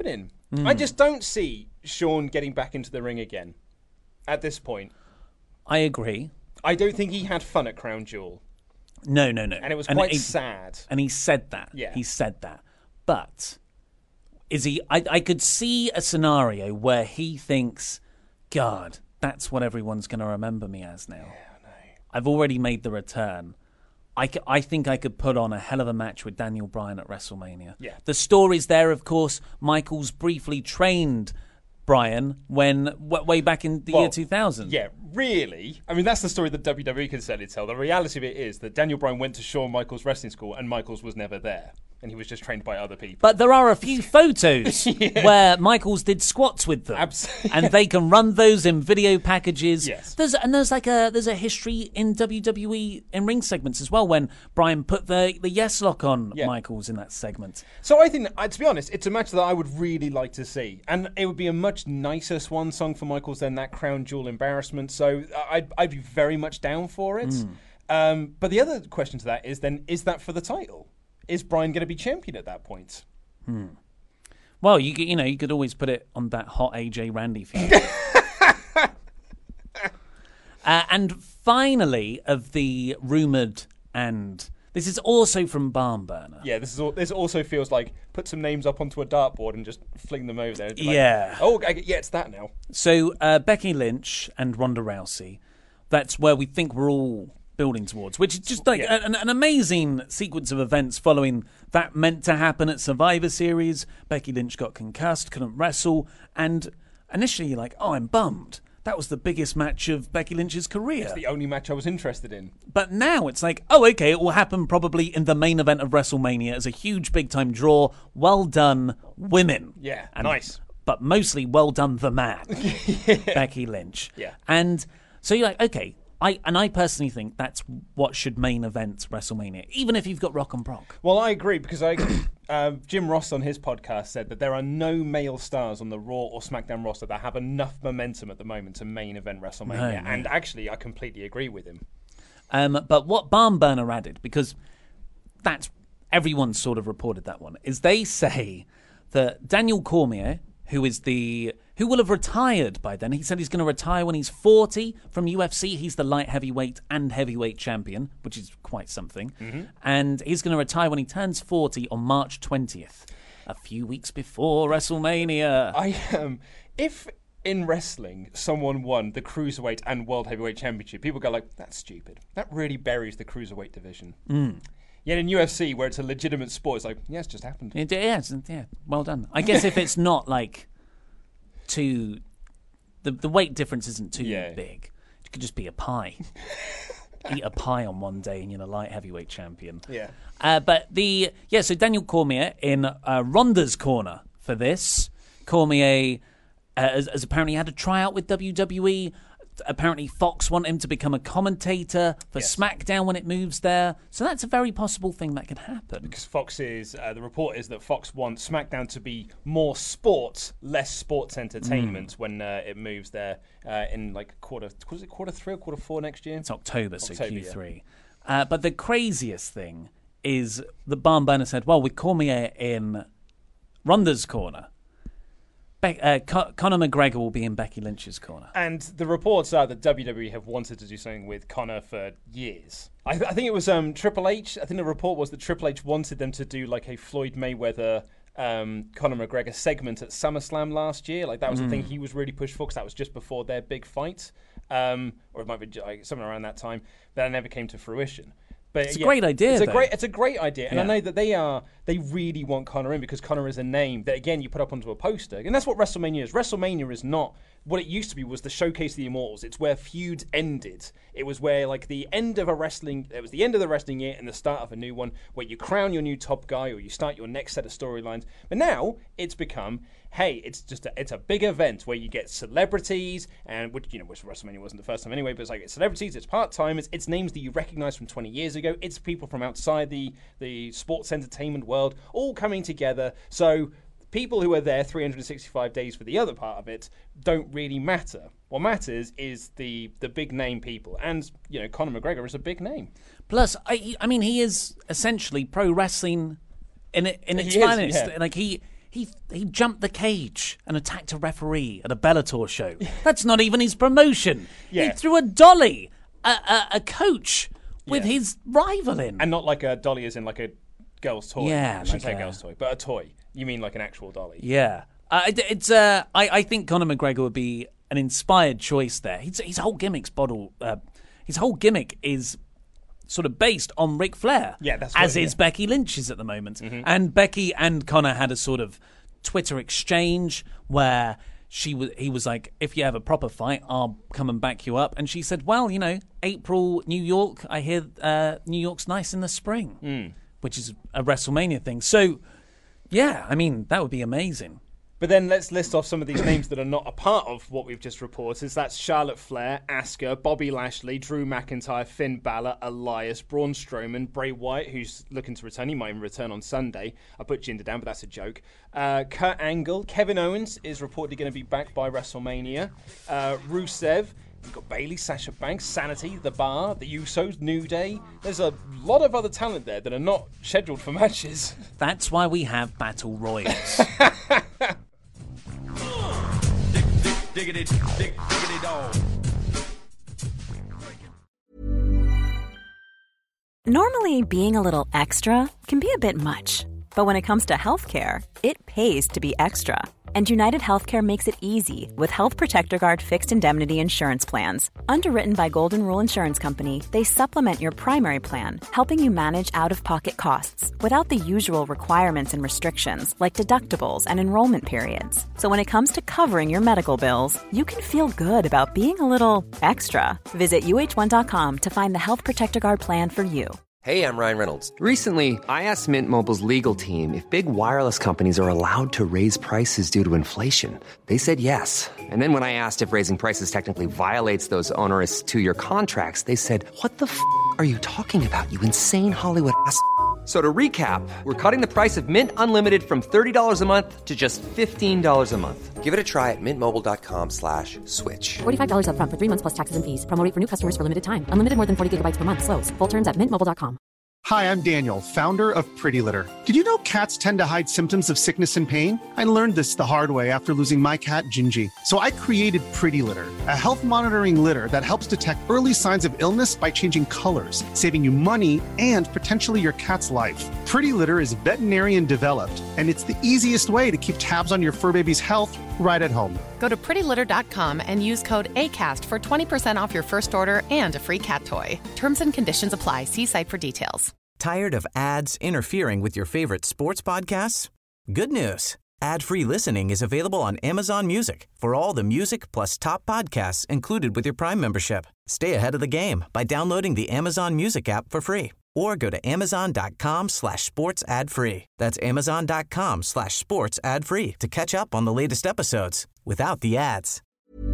Mm. I just don't see Shawn getting back into the ring again at this point. I agree. I don't think he had fun at Crown Jewel. No, no, no. And it was quite he, sad. And he said that. Yeah. He said that. But is he... I, I could see a scenario where he thinks, God, that's what everyone's going to remember me as now. Yeah, I know. I've already made the return. I, c- I think I could put on a hell of a match with Daniel Bryan at WrestleMania. Yeah. The story's there, of course. Michaels briefly trained Bryan when w- way back in the well, year two thousand. Yeah, really. I mean, that's the story that W W E can certainly tell. The reality of it is that Daniel Bryan went to Shawn Michaels wrestling school and Michaels was never there. And he was just trained by other people. But there are a few photos yeah. where Michaels did squats with them. Absolutely. And they can run those in video packages. Yes. There's and there's like a there's a history in W W E in ring segments as well when Bryan put the, the yes lock on yeah. Michaels in that segment. So I think, uh, to be honest, it's a match that I would really like to see. And it would be a much nicer swan song for Michaels than that Crown Jewel embarrassment. So I'd, I'd be very much down for it. Mm. Um, but the other question to that is then, is that for the title? Is Bryan going to be champion at that point? Hmm. Well, you you know you could always put it on that hot A J Randy feud. uh, and finally, of the rumored, and this is also from Barnburner. Yeah, this is all, this also feels like put some names up onto a dartboard and just fling them over there. Like, yeah. Oh, I, yeah, it's that now. So uh, Becky Lynch and Ronda Rousey. That's where we think we're all building towards, which is just like yeah. an, an amazing sequence of events following that meant to happen at Survivor Series. Becky Lynch got concussed, couldn't wrestle, and initially you're like, oh, I'm bummed. That was the biggest match of Becky Lynch's career. It's the only match I was interested in. But now it's like, oh, okay, it will happen probably in the main event of WrestleMania as a huge big-time draw. Well done, women. Yeah, and, nice. But mostly well done, the man, yeah. Becky Lynch. Yeah. And so you're like, okay, I and I personally think that's what should main event WrestleMania, even if you've got Rock and Brock. Well, I agree, because I uh, Jim Ross on his podcast said that there are no male stars on the Raw or SmackDown roster that have enough momentum at the moment to main event WrestleMania. No, no. And actually, I completely agree with him. Um, but what Barnburner added, because that's everyone sort of reported that one, is they say that Daniel Cormier, who is the who will have retired by then. He said he's going to retire when he's forty from U F C. He's the light heavyweight and heavyweight champion, which is quite something. Mm-hmm. And he's going to retire when he turns forty on March twentieth, a few weeks before WrestleMania. I um, if in wrestling someone won the Cruiserweight and World Heavyweight Championship, people go like, that's stupid. That really buries the Cruiserweight division. Mm. Yet in U F C, where it's a legitimate sport, it's like, yeah, it's just happened. It, yeah, yeah, well done. I guess if it's not like too, the the weight difference isn't too yeah. big. It could just be a pie. Eat a pie on one day and you're a light heavyweight champion. Yeah. Uh, but the yeah, so Daniel Cormier in uh, Ronda's corner for this. Cormier uh, has, has apparently had a tryout with W W E. Apparently Fox want him to become a commentator for yes. SmackDown when it moves there. So that's a very possible thing that could happen. Because Fox is, uh, the report is that Fox wants SmackDown to be more sports, less sports entertainment mm. when uh, it moves there uh, in like quarter, what is it, quarter three or quarter four next year? It's October, October so Q three. Yeah. Uh, but the craziest thing is the Barnburner said, well, with Cormier in Ronda's corner, Be- uh, Con- Conor McGregor will be in Becky Lynch's corner. And the reports are that W W E have wanted to do something with Conor for years. I, th- I think it was um, Triple H. I think the report was that Triple H wanted them to do like a Floyd Mayweather, um, Conor McGregor segment at SummerSlam last year. Like that was mm. the thing he was really pushed for, because that was just before their big fight. Um, or it might be like, something around that time. That never came to fruition. But it's yeah, a great idea. It's a though. great. It's a great idea, and yeah. I know that they are. They really want Conor in because Conor is a name that again you put up onto a poster, and that's what WrestleMania is. WrestleMania is not what it used to be. Was the showcase of the Immortals. It's where feuds ended. It was where like the end of a wrestling. It was the end of the wrestling year and the start of a new one, where you crown your new top guy or you start your next set of storylines. But now it's become. Hey, it's just a, it's a big event where you get celebrities, and which you know, which WrestleMania wasn't the first time anyway. But it's like it's celebrities, it's part timers, it's names that you recognise from twenty years ago. It's people from outside the the sports entertainment world, all coming together. So people who are there three hundred sixty-five days for the other part of it don't really matter. What matters is the the big name people, and you know, Conor McGregor is a big name. Plus, I I mean, he is essentially pro wrestling in it, in its he finest. Is, yeah. Like he. He he jumped the cage and attacked a referee at a Bellator show. That's not even his promotion. Yeah. He threw a dolly at a, a coach with Yeah. his rival in. And not like a dolly as in like a girl's toy. Yeah, I shouldn't like say a- girl's toy, but a toy. You mean like an actual dolly. Yeah. Uh, it- it's. Uh, I, I think Conor McGregor would be an inspired choice there. His, his whole gimmick's bottle. Uh, his whole gimmick is sort of based on Ric Flair. Yeah, that's as what- is yeah. Becky Lynch's at the moment. Mm-hmm. And Becky and Conor had a sort of Twitter exchange where she was. He was like, "If you have a proper fight, I'll come and back you up." And she said, "Well, you know, April, New York. I hear uh, New York's nice in the spring, Mm. which is a WrestleMania thing." So, yeah, I mean, that would be amazing. But then let's list off some of these names that are not a part of what we've just reported. That's Charlotte Flair, Asuka, Bobby Lashley, Drew McIntyre, Finn Balor, Elias, Braun Strowman, Bray Wyatt, who's looking to return. He might even return on Sunday. I put Jinder down, but that's a joke. Uh, Kurt Angle, Kevin Owens is reportedly going to be back by WrestleMania. Uh, Rusev. You've got Bayley, Sasha Banks, Sanity, The Bar, The Usos, New Day. There's a lot of other talent there that are not scheduled for matches. That's why we have battle royals. Diggity, dig, diggity dog. Normally, being a little extra can be a bit much, but when it comes to healthcare, it pays to be extra. And United Healthcare makes it easy with Health Protector Guard fixed indemnity insurance plans. Underwritten by Golden Rule Insurance Company, they supplement your primary plan, helping you manage out-of-pocket costs without the usual requirements and restrictions like deductibles and enrollment periods. So when it comes to covering your medical bills, you can feel good about being a little extra. Visit U H one dot com to find the Health Protector Guard plan for you. Hey, I'm Ryan Reynolds. Recently, I asked Mint Mobile's legal team if big wireless companies are allowed to raise prices due to inflation. They said yes. And then when I asked if raising prices technically violates those onerous two-year contracts, they said, "What the f*** are you talking about, you insane Hollywood ass?" So to recap, we're cutting the price of Mint Unlimited from thirty dollars a month to just fifteen dollars a month. Give it a try at mintmobile.com slash switch. forty-five dollars up front for three months plus taxes and fees. Promo rate for new customers for limited time. Unlimited more than forty gigabytes per month. Slows full terms at mint mobile dot com. Hi, I'm Daniel, founder of Pretty Litter. Did you know cats tend to hide symptoms of sickness and pain? I learned this the hard way after losing my cat, Gingy. So I created Pretty Litter, a health monitoring litter that helps detect early signs of illness by changing colors, saving you money and potentially your cat's life. Pretty Litter is veterinarian developed, and it's the easiest way to keep tabs on your fur baby's health right at home. Go to pretty litter dot com and use code ACAST for twenty percent off your first order and a free cat toy. Terms and conditions apply. See site for details. Tired of ads interfering with your favorite sports podcasts? Good news. Ad-free listening is available on Amazon Music for all the music plus top podcasts included with your Prime membership. Stay ahead of the game by downloading the Amazon Music app for free or go to amazon.com slash sports ad free. That's amazon.com slash sports ad free to catch up on the latest episodes without the ads.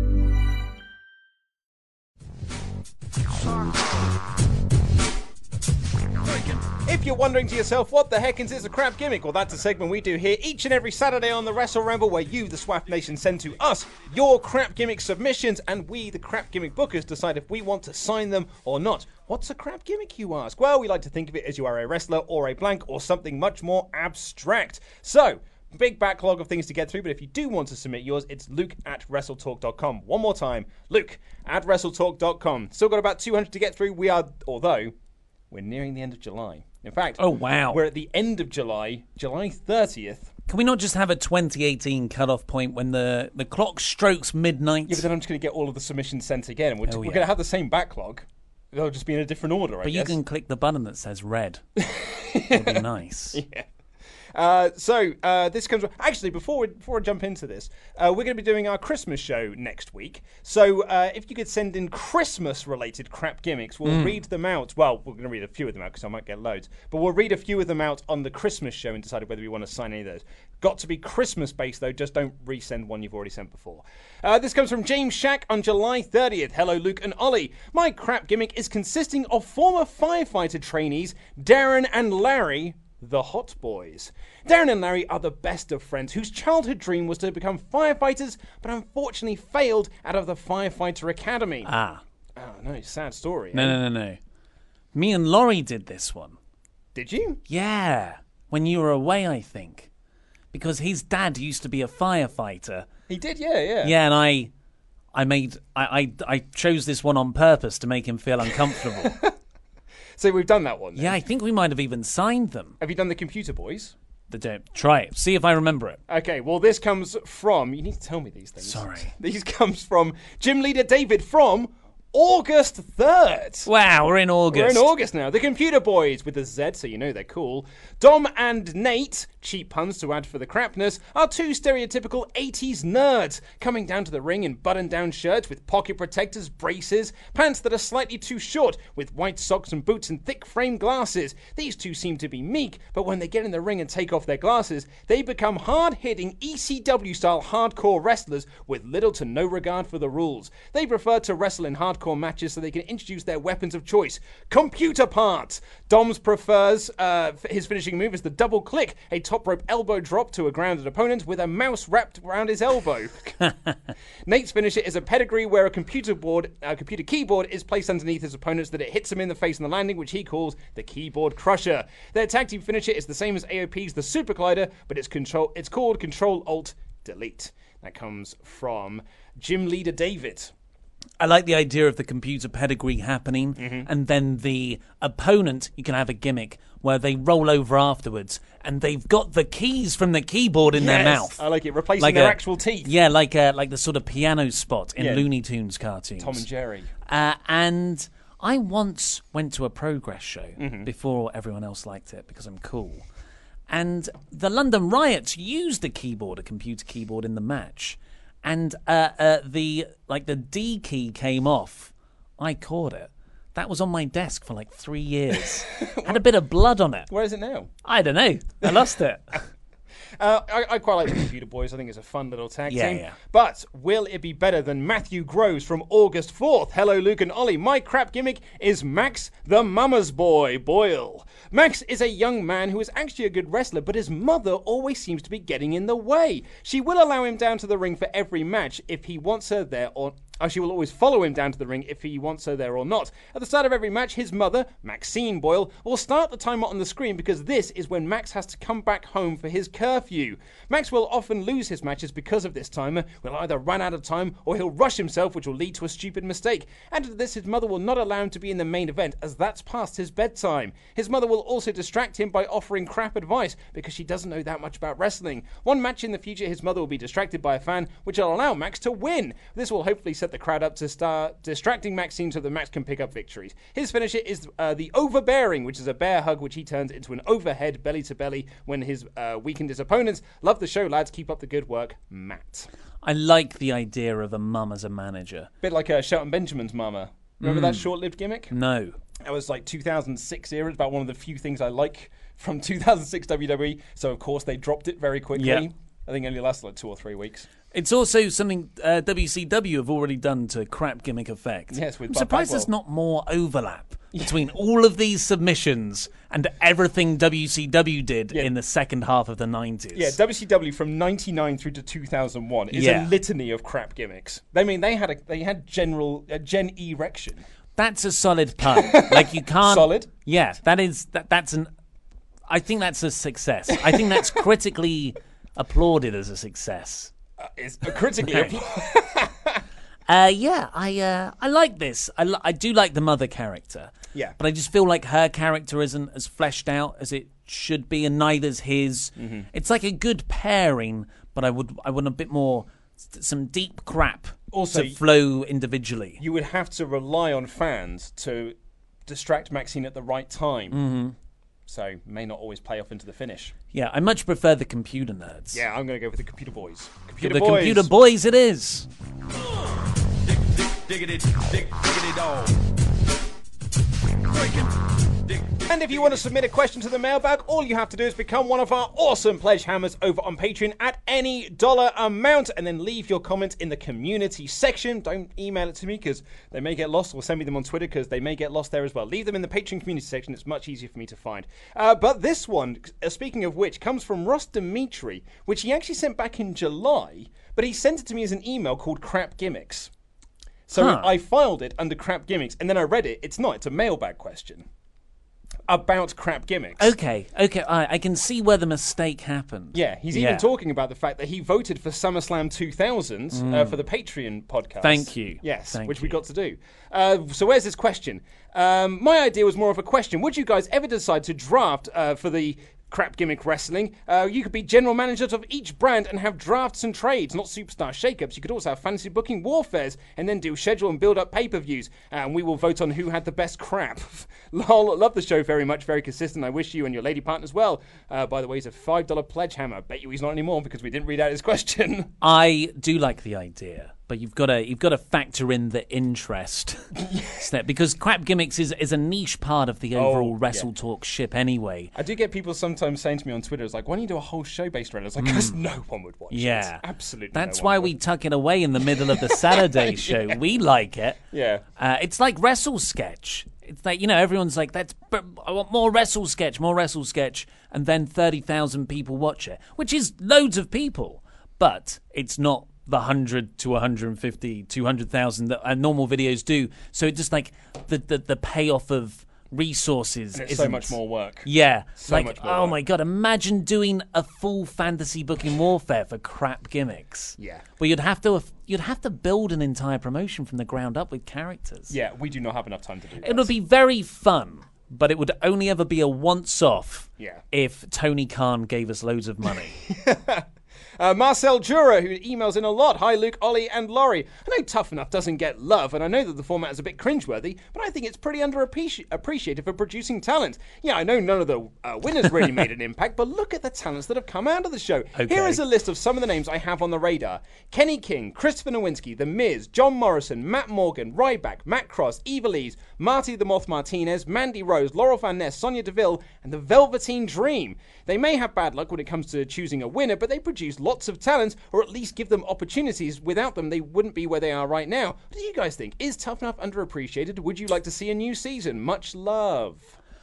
If you're wondering to yourself, what the heck is a crap gimmick? Well, that's a segment we do here each and every Saturday on the Wrestle Ramble, where you, the Swaff Nation, send to us your crap gimmick submissions, and we, the crap gimmick bookers, decide if we want to sign them or not. What's a crap gimmick, you ask? Well, we like to think of it as you are a wrestler or a blank or something much more abstract. So, big backlog of things to get through, but if you do want to submit yours, it's luke at wrestletalk dot com. One more time, luke at wrestletalk dot com. Still got about two hundred to get through. We are, although, we're nearing the end of July. In fact, oh wow, we're at the end of July, July thirtieth. Can we not just have a twenty eighteen cutoff point when the, the clock strokes midnight? Yeah, but then I'm just going to get all of the submissions sent again, and we're, oh, we're yeah. going to have the same backlog. They'll just be in a different order, I but guess. But you can click the button that says red. It'll be nice. Yeah. Uh, so uh, this comes. Actually, before we, before I jump into this, uh, we're going to be doing our Christmas show next week. So uh, if you could send in Christmas-related crap gimmicks, we'll mm. read them out. Well, we're going to read a few of them out because I might get loads, but we'll read a few of them out on the Christmas show and decide whether we want to sign any of those. Got to be Christmas-based though. Just don't resend one you've already sent before. Uh, this comes from James Shack on July thirtieth. Hello, Luke and Ollie. My crap gimmick is consisting of former firefighter trainees Darren and Larry, the Hot Boys. Darren and Larry are the best of friends whose childhood dream was to become firefighters, but unfortunately failed out of the Firefighter Academy. Ah. Oh, no, sad story. No, eh? no, no, no. Me and Laurie did this one. Did you? Yeah. When you were away, I think. because his dad used to be a firefighter. He did, yeah, yeah. Yeah, and I, I made, I, I, I chose this one on purpose to make him feel uncomfortable. So we've done that one. Then. Yeah, I think we might have even signed them. Have you done the Computer Boys? The don't try it. See if I remember it. Okay, well, this comes from. You need to tell me these things. Sorry. These comes from Gym Leader David from August third. Wow, we're in August. We're in August now. The Computer Boys, with a Z, so you know they're cool. Dom and Nate, cheap puns to add for the crapness, are two stereotypical eighties nerds coming down to the ring in button-down shirts with pocket protectors, braces, pants that are slightly too short, with white socks and boots and thick frame glasses. These two seem to be meek, but when they get in the ring and take off their glasses, they become hard-hitting E C W-style hardcore wrestlers with little to no regard for the rules. They prefer to wrestle in hardcore matches so they can introduce their weapons of choice. Computer parts! Dom's prefers uh, his finishing move is the double click, a top rope elbow drop to a grounded opponent with a mouse wrapped around his elbow. Nate's finisher is a pedigree where a computer board, a computer keyboard is placed underneath his opponent so that it hits him in the face on the landing, which he calls the keyboard crusher. Their tag team finisher is the same as A O P's the Super Glider, but it's control. It's called Control Alt Delete. That comes from Gym Leader David. I like the idea of the computer pedigree happening, mm-hmm. and then the opponent, you can have a gimmick where they roll over afterwards and they've got the keys from the keyboard in yes, their mouth. I like it, replacing like their a, actual teeth. Yeah, like a, like the sort of piano spot in yeah. Looney Tunes cartoons. Tom and Jerry. Uh, and I once went to a Progress show mm-hmm. before everyone else liked it because I'm cool. And the London Riots used a keyboard, a computer keyboard in the match. And uh, uh, the like the D key came off. I caught it. That was on my desk for like three years. Had a bit of blood on it. Where is it now? I don't know. I lost it. Uh, I, I quite like the Computer Boys. I think it's a fun little tag yeah, team. Yeah. But will it be better than Matthew Groves from August fourth? Hello, Luke and Ollie. My crap gimmick is Max the Mama's Boy Boyle. Max is a young man who is actually a good wrestler, but his mother always seems to be getting in the way. She will allow him down to the ring for every match if he wants her there or... Oh, she will always follow him down to the ring if he wants her there or not. At the start of every match, his mother, Maxine Boyle, will start the timer on the screen because this is when Max has to come back home for his curfew. Max will often lose his matches because of this timer. He'll either run out of time or he'll rush himself, which will lead to a stupid mistake. Added to this, his mother will not allow him to be in the main event as that's past his bedtime. His mother will also distract him by offering crap advice because she doesn't know that much about wrestling. One match in the future, his mother will be distracted by a fan, which will allow Max to win. This will hopefully set the crowd up to start distracting Maxine so that Max can pick up victories. His finisher is uh, the overbearing, which is a bear hug which he turns into an overhead belly to belly when his uh, weakened his opponents. Love the show, lads. Keep up the good work, Matt. I like the idea of a mum as a manager. Bit like uh, Shelton Benjamin's mama. Remember mm. that short-lived gimmick? No. That was like two thousand six era. It's about one of the few things I like from two thousand six W W E. So, of course, they dropped it very quickly. Yep. I think it only lasted like two or three weeks. It's also something uh, W C W have already done to crap gimmick effect. Yes, with I'm Bob surprised Bagwell. there's not more overlap between all of these submissions and everything W C W did yeah. in the second half of the nineties. Yeah, W C W from ninety-nine through to two thousand one is yeah. a litany of crap gimmicks. I mean, they had a they had general uh, Gen Erection. That's a solid pun. Like you can't solid. Yeah, that is that. That's an. I think that's a success. I think that's critically applauded as a success. Uh, it's critically applauded. uh, yeah, I uh, I like this. I, li- I do like the mother character. Yeah. But I just feel like her character isn't as fleshed out as it should be, and neither's his. Mm-hmm. It's like a good pairing, but I would I want a bit more, some deep crap also, to flow individually. You would have to rely on fans to distract Maxine at the right time. Mm-hmm. So may not always play off into the finish. Yeah, I much prefer the computer nerds. Yeah, I'm going to go with the computer boys. Computer the boys. computer boys it is. Dig, dig, diggity, dig, diggity dog. Breaking. Dig, dig, and if you want to submit a question to the mailbag, all you have to do is become one of our awesome pledge hammers over on Patreon at any dollar amount, and then leave your comment in the community section. Don't email it to me because they may get lost, or send me them on Twitter because they may get lost there as well. Leave them in the Patreon community section. It's much easier for me to find. Uh, but this one, uh, speaking of which, comes from Ross Dimitri, which he actually sent back in July, but he sent it to me as an email called Crap Gimmicks. So huh. I filed it under Crap Gimmicks, and then I read it. It's not. It's a mailbag question. about crap gimmicks. Okay, okay, I, I can see where the mistake happened. Yeah, he's yeah. even talking about the fact that he voted for SummerSlam two thousand mm. uh, for the Patreon podcast. Thank you. Yes, Thank which you. we got to do. Uh, so where's this question? Um, my idea was more of a question. Would you guys ever decide to draft uh, for the crap gimmick wrestling? Uh, you could be general managers of each brand and have drafts and trades, not superstar shakeups. You could also have fantasy booking warfares and then do schedule and build up pay-per-views. And we will vote on who had the best crap. Lol, love the show very much, very consistent. I wish you and your lady partners well. Uh, by the way, he's a five dollar pledge hammer. Bet you he's not anymore because we didn't read out his question. I do like the idea, but you've got to you've got to factor in the interest, because crap gimmicks is, is a niche part of the overall oh, Wrestle yeah. Talk ship anyway. I do get people sometimes saying to me on Twitter, it's like, why don't you do a whole show based around it? It's like, because mm. no one would watch yeah. it. Absolutely That's no why one we would. tuck it away in the middle of the Saturday show. yeah. We like it. Yeah. Uh, it's like Wrestle Sketch. It's like, you know, everyone's like, "That's I want more Wrestle Sketch, more Wrestle Sketch," and then thirty thousand people watch it, which is loads of people, but it's not the one hundred to one hundred fifty, two hundred thousand that uh, normal videos do. So it's just like the, the, the payoff of resources and it's isn't so much more work. Yeah. So like, much more oh work. my God, imagine doing a full fantasy booking warfare for crap gimmicks. Yeah. Well, you'd have to you'd have to build an entire promotion from the ground up with characters. Yeah, we do not have enough time to do that. It would be very fun, but it would only ever be a once-off Yeah. if Tony Khan gave us loads of money. Uh, Marcel Jura, who emails in a lot. Hi, Luke, Ollie, and Laurie. I know Tough Enough doesn't get love, and I know that the format is a bit cringeworthy, but I think it's pretty underappreciated for producing talent. Yeah, I know none of the uh, winners really made an impact, but look at the talents that have come out of the show. Okay. Here is a list of some of the names I have on the radar. Kenny King, Christopher Nowinski, The Miz, John Morrison, Matt Morgan, Ryback, Matt Cross, Evilise, Marty the Moth Martinez, Mandy Rose, Laurel Van Ness, Sonia Deville, and the Velveteen Dream. They may have bad luck when it comes to choosing a winner, but they produce lots of talent, or at least give them opportunities. Without them, they wouldn't be where they are right now. What do you guys think? Is Tough Enough underappreciated? Would you like to see a new season? Much love.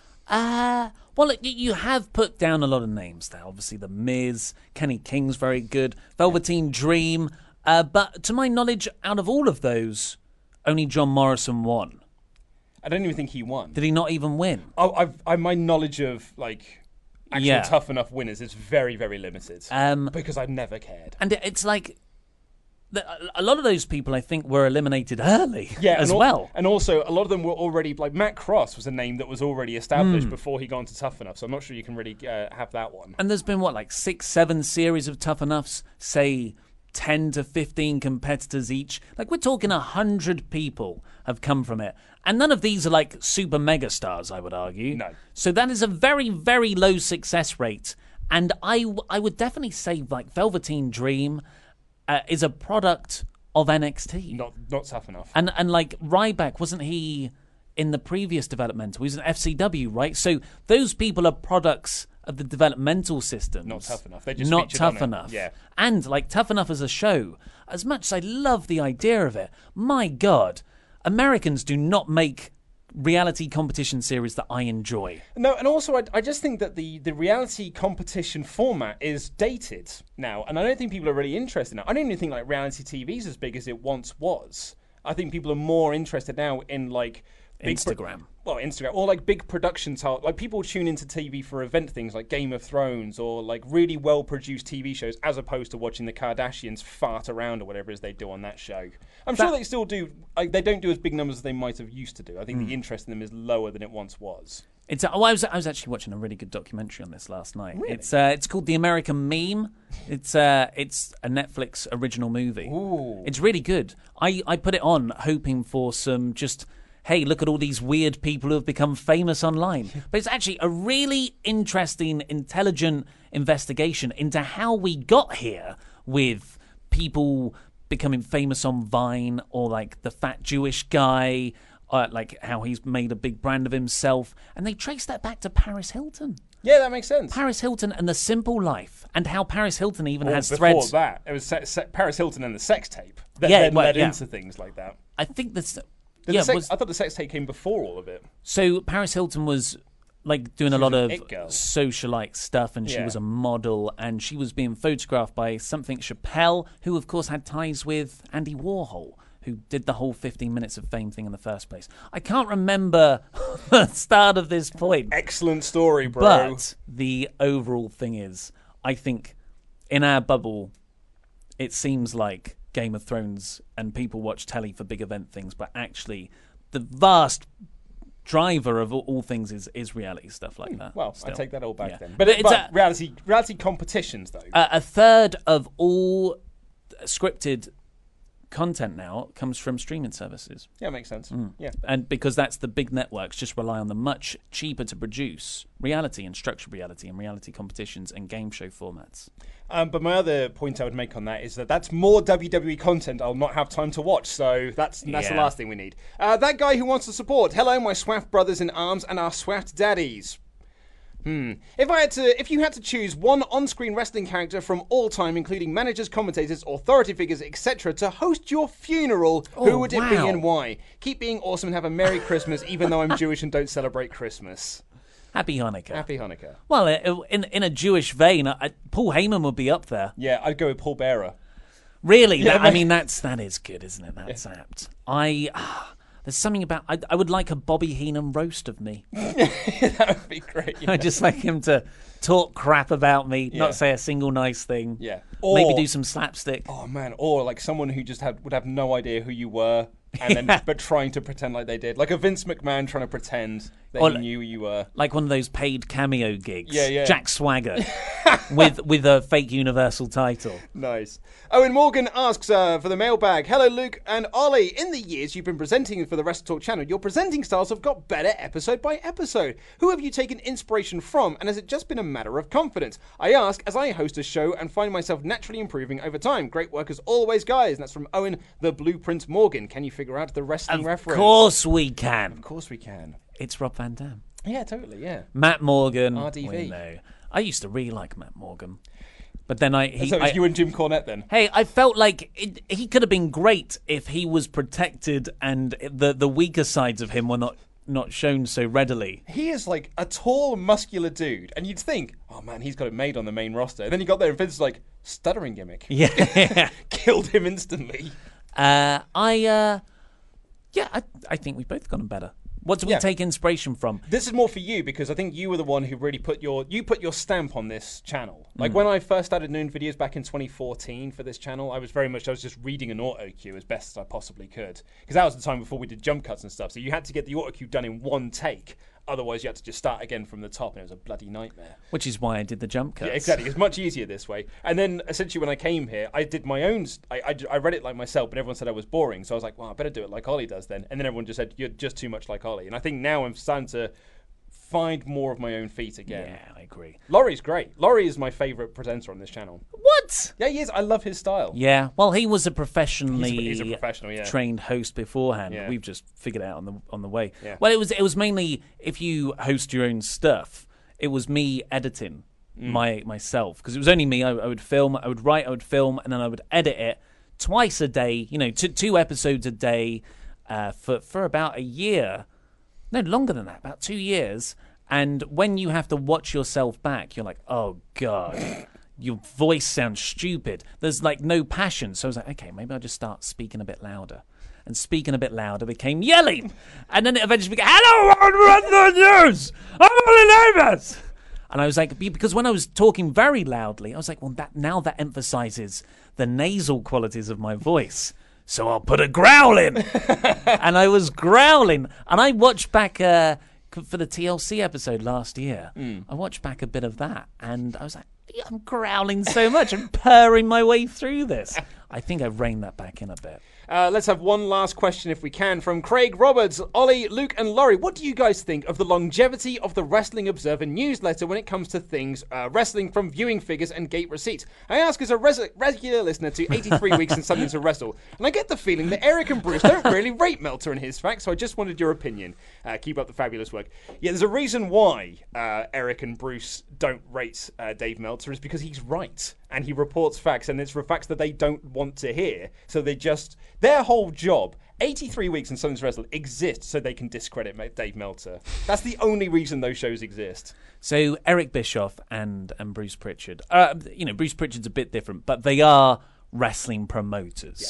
Uh, well, you, you have put down a lot of names there. Obviously, The Miz, Kenny King's very good, Velveteen Dream. Uh, but to my knowledge, out of all of those, only John Morrison won. I don't even think he won. Did he not even win? Oh, I've, I, my knowledge of, like, actual Yeah. Tough Enough winners is very, very limited. Um, because I've never cared. And it's like, the, a lot of those people, I think, were eliminated early Yeah, as and al- well. And also, a lot of them were already, like, Matt Cross was a name that was already established Mm. before he got into Tough Enough, so I'm not sure you can really uh, have that one. And there's been, what, like six, seven series of Tough Enoughs, say ten to fifteen competitors each. Like, we're talking a hundred people have come from it. And none of these are like super mega stars, I would argue. No. So that is a very, very low success rate. And I, I would definitely say, like, Velveteen Dream uh, is a product of N X T. Not not Tough Enough. And, and like, Ryback, wasn't he in the previous developmental? He was in F C W, right? So those people are products of the developmental systems. Not Tough Enough. They just not featured Tough on it. Enough. Yeah. And like Tough Enough as a show, as much as I love the idea of it, my God, Americans do not make reality competition series that I enjoy. No, and also I, I just think that the, the reality competition format is dated now, and I don't think people are really interested now. I don't even think like reality T V is as big as it once was. I think people are more interested now in like big Instagram. Pro- well, Instagram, or like big production type. Like people tune into T V for event things like Game of Thrones or like really well produced T V shows, as opposed to watching the Kardashians fart around or whatever it is they do on that show. I'm That- sure they still do. Like, they don't do as big numbers as they might have used to do. I think Mm. the interest in them is lower than it once was. It's oh, I was I was actually watching a really good documentary on this last night. Really? It's uh, it's called The American Meme. It's uh, it's a Netflix original movie. Ooh. It's really good. I, I put it on hoping for some just, hey, look at all these weird people who have become famous online. But it's actually a really interesting, intelligent investigation into how we got here with people becoming famous on Vine, or like the fat Jewish guy, uh, like how he's made a big brand of himself. And they trace that back to Paris Hilton. Yeah, that makes sense. Paris Hilton and The Simple Life, and how Paris Hilton even Or has before threads. that, it was se- se- Paris Hilton and the sex tape that Yeah, then well, led yeah. into things like that. I think that's... Did yeah, the sex, was, I thought the sex tape came before all of it. So Paris Hilton was like doing She a lot was an of it girl. socialite stuff, and she Yeah. was a model, and she was being photographed by something Chappelle, who of course had ties with Andy Warhol, who did the whole fifteen minutes of fame thing in the first place. I can't remember the start of this point. Excellent story, bro. But the overall thing is, I think in our bubble, it seems like Game of Thrones and people watch telly for big event things, but actually the vast driver of all, all things is, is reality stuff like that. Well, still. I take that all back Yeah. then. But But, it's but a- reality reality competitions, though. Uh, a third of all scripted content now comes from streaming services. Yeah, makes sense. Mm. Yeah. And because that's the big networks just rely on the much cheaper to produce reality and structured reality and reality competitions and game show formats. Um, but my other point I would make on that is that that's more W W E content I'll not have time to watch, so that's that's the Yeah. last thing we need. Uh, that guy who wants to support. Hello, my Swaft brothers in arms and our Swaft daddies. Hmm. If I had to, if you had to choose one on-screen wrestling character from all time, including managers, commentators, authority figures, et cetera, to host your funeral, Oh, who would it be wow. and why? Keep being awesome and have a Merry Christmas, even though I'm Jewish and don't celebrate Christmas. Happy Hanukkah. Happy Hanukkah. Well, uh, in in a Jewish vein, I, Paul Heyman would be up there. Yeah, I'd go with Paul Bearer. Really? Yeah, That- I mate. mean, that's that is good, isn't it? That's apt. I ah, there's something about I, I would like a Bobby Heenan roast of me. That would be great. I just like him to talk crap about me, Yeah. not say a single nice thing. Yeah. Maybe Or- do some slapstick. Oh man, or like someone who just had would have no idea who you were, and then but trying to pretend like they did, like a Vince McMahon trying to pretend that Or he like- knew who you were. Like one of those paid cameo gigs. Yeah, yeah. Jack Swagger with with a fake Universal title. Nice. Owen Morgan asks uh, for the mailbag. Hello, Luke and Ollie. In the years you've been presenting for the Wrestle Talk channel, your presenting styles have got better episode by episode. Who have you taken inspiration from, and has it just been a matter of confidence? I ask as I host a show and find myself naturally improving over time. Great work as always, guys. And that's from Owen the Blueprint Morgan. Can you figure out the wrestling Of reference? course we can. Of course we can. It's Rob Van Dam. Yeah, totally. Yeah. Matt Morgan. R D V. we know. I used to really like Matt Morgan. But then I... He, so it's I- you and Jim Cornette then? Hey, I felt like it, he could have been great if he was protected and the the weaker sides of him were not, not shown so readily. He is like a tall, muscular dude, and you'd think, oh man, he's got it made on the main roster. And then he got there and Vince was like, stuttering gimmick. Yeah. Killed him instantly. Uh, I, uh, yeah, I, I think we've both gotten better. What do we Yeah. take inspiration from? This is more for you because I think you were the one who really put your you put your stamp on this channel. Like Mm. when I first started doing videos back in twenty fourteen for this channel, I was very much I was just reading an auto cue as best as I possibly could because that was the time before we did jump cuts and stuff. So you had to get the auto cue done in one take. Otherwise, you had to just start again from the top, and it was a bloody nightmare. Which is why I did the jump cuts. Yeah, exactly. It's much easier this way. And then, essentially, when I came here, I did my own... St- I, I, I read it like myself, but everyone said I was boring. So I was like, well, I better do it like Ollie does then. And then everyone just said, you're just too much like Ollie. And I think now I'm starting to find more of my own feet again. Yeah, I agree. Laurie's great. Laurie is my favourite presenter on this channel. What? Yeah, he is. I love his style. Yeah, well, he was a professionally He's a- he's a professional, yeah. trained host beforehand. Yeah. We've just figured it out on the on the way. Yeah. Well, it was it was mainly if you host your own stuff, it was me editing Mm. my myself because it was only me. I, I would film, I would write, I would film, and then I would edit it twice a day. You know, two, two episodes a day uh, for for about a year. No, longer than that, about two years. And when you have to watch yourself back, you're like, oh, God, your voice sounds stupid. There's, like, no passion. So I was like, okay, maybe I'll just start speaking a bit louder. And speaking a bit louder became yelling. And then it eventually became, hello, on the news. I'm Ollie Davis. And I was like, because when I was talking very loudly, I was like, well, that now that emphasizes the nasal qualities of my voice. So I'll put a growl in. And I was growling. And I watched back uh, for the T L C episode last year. Mm. I watched back a bit of that. And I was like, yeah, I'm growling so much. I'm purring my way through this. I think I've reined that back in a bit. Uh, let's have one last question, if we can, from Craig Roberts. Ollie, Luke, and Laurie, what do you guys think of the longevity of the Wrestling Observer newsletter when it comes to things uh, wrestling from viewing figures and gate receipts? I ask as a res- regular listener to eighty-three Weeks and Something to Wrestle, and I get the feeling that Eric and Bruce don't really rate Meltzer and his facts, so I just wanted your opinion. Uh, keep up the fabulous work. Yeah, there's a reason why uh, Eric and Bruce don't rate uh, Dave Meltzer, is because he's right, and he reports facts, and it's for facts that they don't want to hear, so they just... Their whole job, eighty-three Weeks and Something to Wrestle, exists so they can discredit Dave Meltzer. That's the only reason those shows exist. So Eric Bischoff and, and Bruce Pritchard, uh, you know, Bruce Pritchard's a bit different, but they are wrestling promoters. Yes.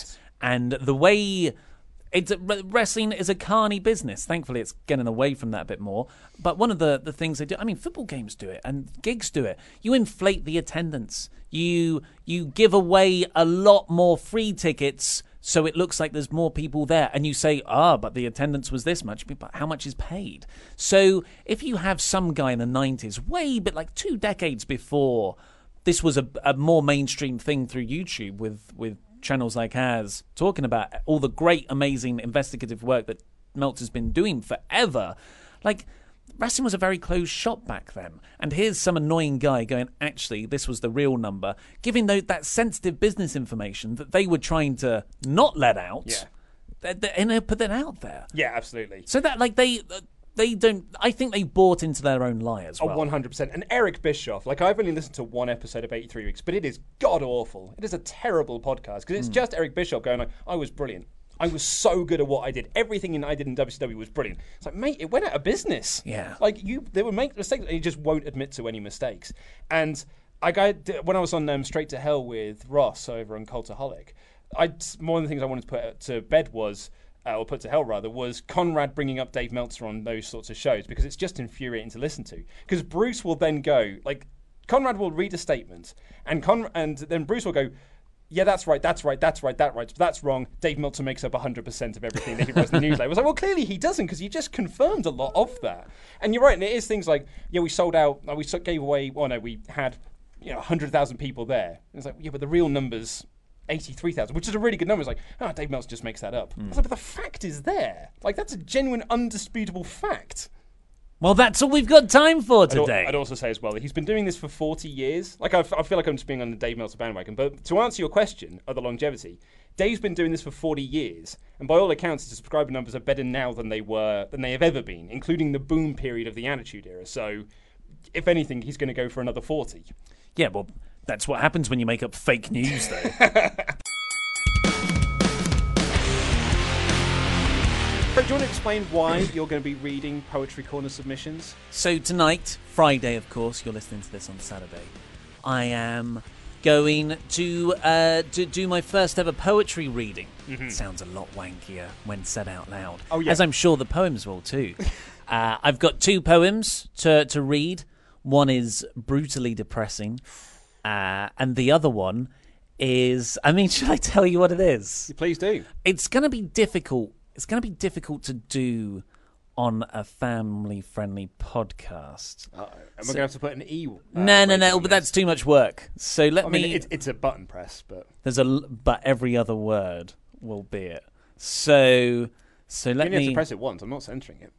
And the way it's wrestling is a carny business. Thankfully, it's getting away from that a bit more. But one of the, the things they do, I mean, football games do it and gigs do it. You inflate the attendance. You you give away a lot more free tickets so it looks like there's more people there. And you say, ah, but the attendance was this much. But how much is paid? So if you have some guy in the nineties, way, but like two decades before this was a, a more mainstream thing through YouTube with, with channels like ours, talking about all the great, amazing investigative work that Meltzer's been doing forever. Like, wrestling was a very closed shop back then. And here's some annoying guy going, actually, this was the real number, giving those, that sensitive business information that they were trying to not let out. Yeah. They, they, and they put that out there. Yeah, absolutely. So that, like, they... They don't. I think they bought into their own lie as well. Oh, one hundred percent. And Eric Bischoff, like, I've only listened to one episode of eighty-three Weeks, but it is god-awful. It is a terrible podcast, because it's mm. just Eric Bischoff going like, I was brilliant. I was so good at what I did. Everything I did in W C W was brilliant. It's like, mate, it went out of business. Yeah. Like, you, they would make mistakes, and you just won't admit to any mistakes. And I got, when I was on um, Straight to Hell with Ross over on Cultaholic, I, one of the things I wanted to put to bed was... Uh, or put to hell rather, was Conrad bringing up Dave Meltzer on those sorts of shows, because it's just infuriating to listen to. Because Bruce will then go, like, Conrad will read a statement, and Con- and then Bruce will go, yeah, that's right, that's right, that's right, that's right, that's wrong. Dave Meltzer makes up one hundred percent of everything that he writes in the newsletter. I was like, well, clearly he doesn't, because you just confirmed a lot of that. And you're right, and it is things like, yeah, we sold out, we gave away, well, no, we had, you know, one hundred thousand people there. And it's like, yeah, but the real numbers... eighty-three thousand, which is a really good number. It's like, oh, Dave Meltzer just makes that up. Mm. I was like, but the fact is there. Like, that's a genuine, undisputable fact. Well, that's all we've got time for today. I'd, I'd also say as well that he's been doing this for forty years. Like, I, f- I feel like I'm just being on the Dave Meltzer bandwagon. But to answer your question of the longevity, Dave's been doing this for forty years. And by all accounts, his subscriber numbers are better now than they were, than they have ever been, including the boom period of the Attitude Era. So, if anything, he's going to go for another forty. Yeah, well... That's what happens when you make up fake news, though. Do you want to explain why you're going to be reading Poetry Corner submissions? So tonight, Friday, of course, you're listening to this on Saturday, I am going to, uh, to do my first ever poetry reading. Mm-hmm. Sounds a lot wankier when said out loud. Oh, yeah. As I'm sure the poems will too. uh, I've got two poems to, to read. One is brutally depressing. Uh, and the other one is, I mean, should I tell you what it is? Please do. It's going to be difficult. It's going to be difficult to do on a family-friendly podcast. Uh-oh. Am I so, going to have to put an E? Uh, no, no, no, but that's too much work. So let I me... mean, it's, it's a button press, but... There's a... But every other word will be it. So, so let you me... You have to press it once. I'm not censoring it.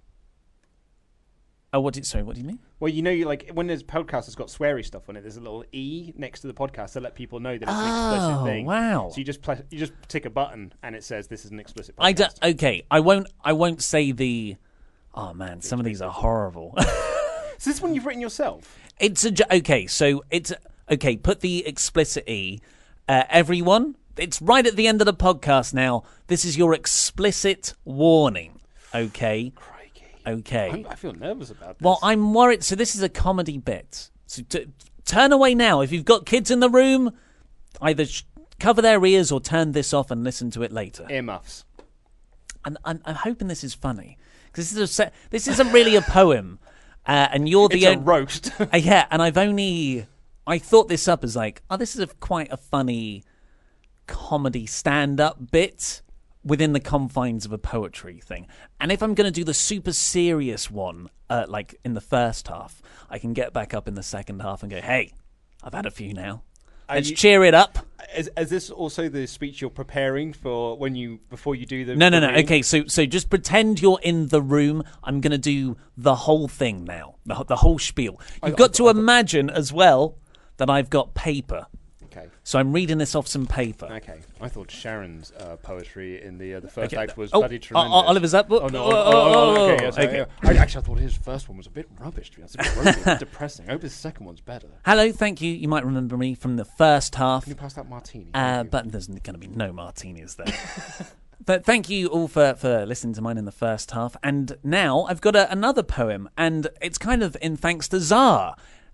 Oh, what did, sorry, what do you mean? Well, you know, you like when there's a podcast that's got sweary stuff on it, there's a little E next to the podcast to let people know that it's oh, an explicit thing. Wow. So you just play, you just tick a button and it says this is an explicit podcast. I do, okay, I won't I won't say the... Oh, man, some of these are horrible. So this one you've written yourself? It's a... Okay, so it's... Okay, put the explicit E. Uh, everyone, it's right at the end of the podcast now. This is your explicit warning, okay? Okay. I'm, I feel nervous about this. Well, I'm worried. So this is a comedy bit. So t- turn away now. If you've got kids in the room, either sh- cover their ears or turn this off and listen to it later. Earmuffs. And I'm, I'm hoping this is funny. Because this, is a se- this isn't really a poem. Uh, and you're the... It's a on- roast. uh, yeah, and I've only... I thought this up as like, oh, this is a, quite a funny comedy stand-up bit within the confines of a poetry thing. And if I'm going to do the super serious one, uh, like in the first half, I can get back up in the second half and go, hey, I've had a few now. Let's you, cheer it up. Is, is this also the speech you're preparing for when you before you do the... No, no, the no. reading? Okay, so so just pretend you're in the room. I'm going to do the whole thing now, the, the whole spiel. You've I, got I, to I, imagine as well that I've got paper. Okay. So I'm reading this off some paper. Okay. I thought Sharon's uh, poetry in the uh, the first okay. act was oh, bloody tremendous. Uh, Oliver's up. Oh, no. Oh, oh, oh, oh, okay. Yeah, sorry, okay. Yeah. I, actually, I thought his first one was a bit rubbish, to be honest. A bit ropey, depressing. I hope his second one's better. Hello, thank you. You might remember me from the first half. Can you pass that martini? Uh, but there's going to be no martinis there. But thank you all for, for listening to mine in the first half. And now I've got a, another poem, and it's kind of in thanks to Tsar.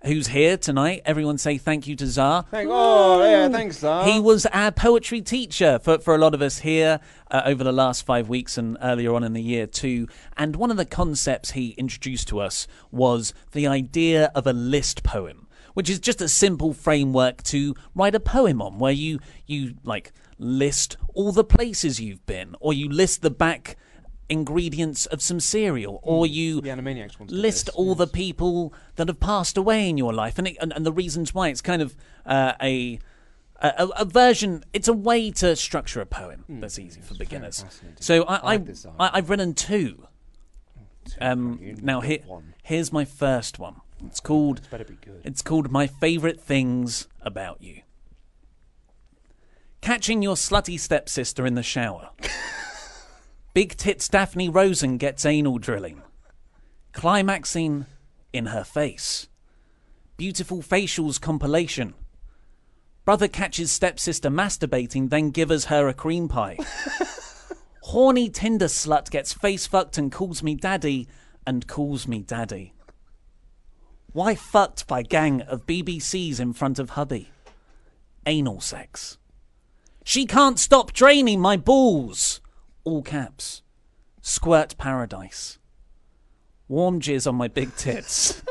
who's here tonight. Everyone say thank you to Tsar. Thank, oh, yeah, thanks, Tsar. He was our poetry teacher for, for a lot of us here uh, over the last five weeks and earlier on in the year too. And one of the concepts he introduced to us was the idea of a list poem, which is just a simple framework to write a poem on, where you, you like list all the places you've been, or you list the back ingredients of some cereal, or you the Animaniacs ones list this, all yes. the people that have passed away in your life, and, it, and and the reasons why. It's kind of uh, a, a a version. It's a way to structure a poem mm. that's easy for beginners. So I, I, like I I've written two. two um, now here here's my first one. It's called. It's better be good. It's called My Favorite Things About You. Catching your slutty stepsister in the shower. Big tits Daphne Rosen gets anal drilling. Climaxing in her face. Beautiful facials compilation. Brother catches stepsister masturbating, then gives her a cream pie. Horny Tinder slut gets face fucked and calls me daddy, and calls me daddy. Wife fucked by gang of B B Cs in front of hubby. Anal sex. She can't stop draining my balls. All caps. Squirt paradise. Warm jizz on my big tits.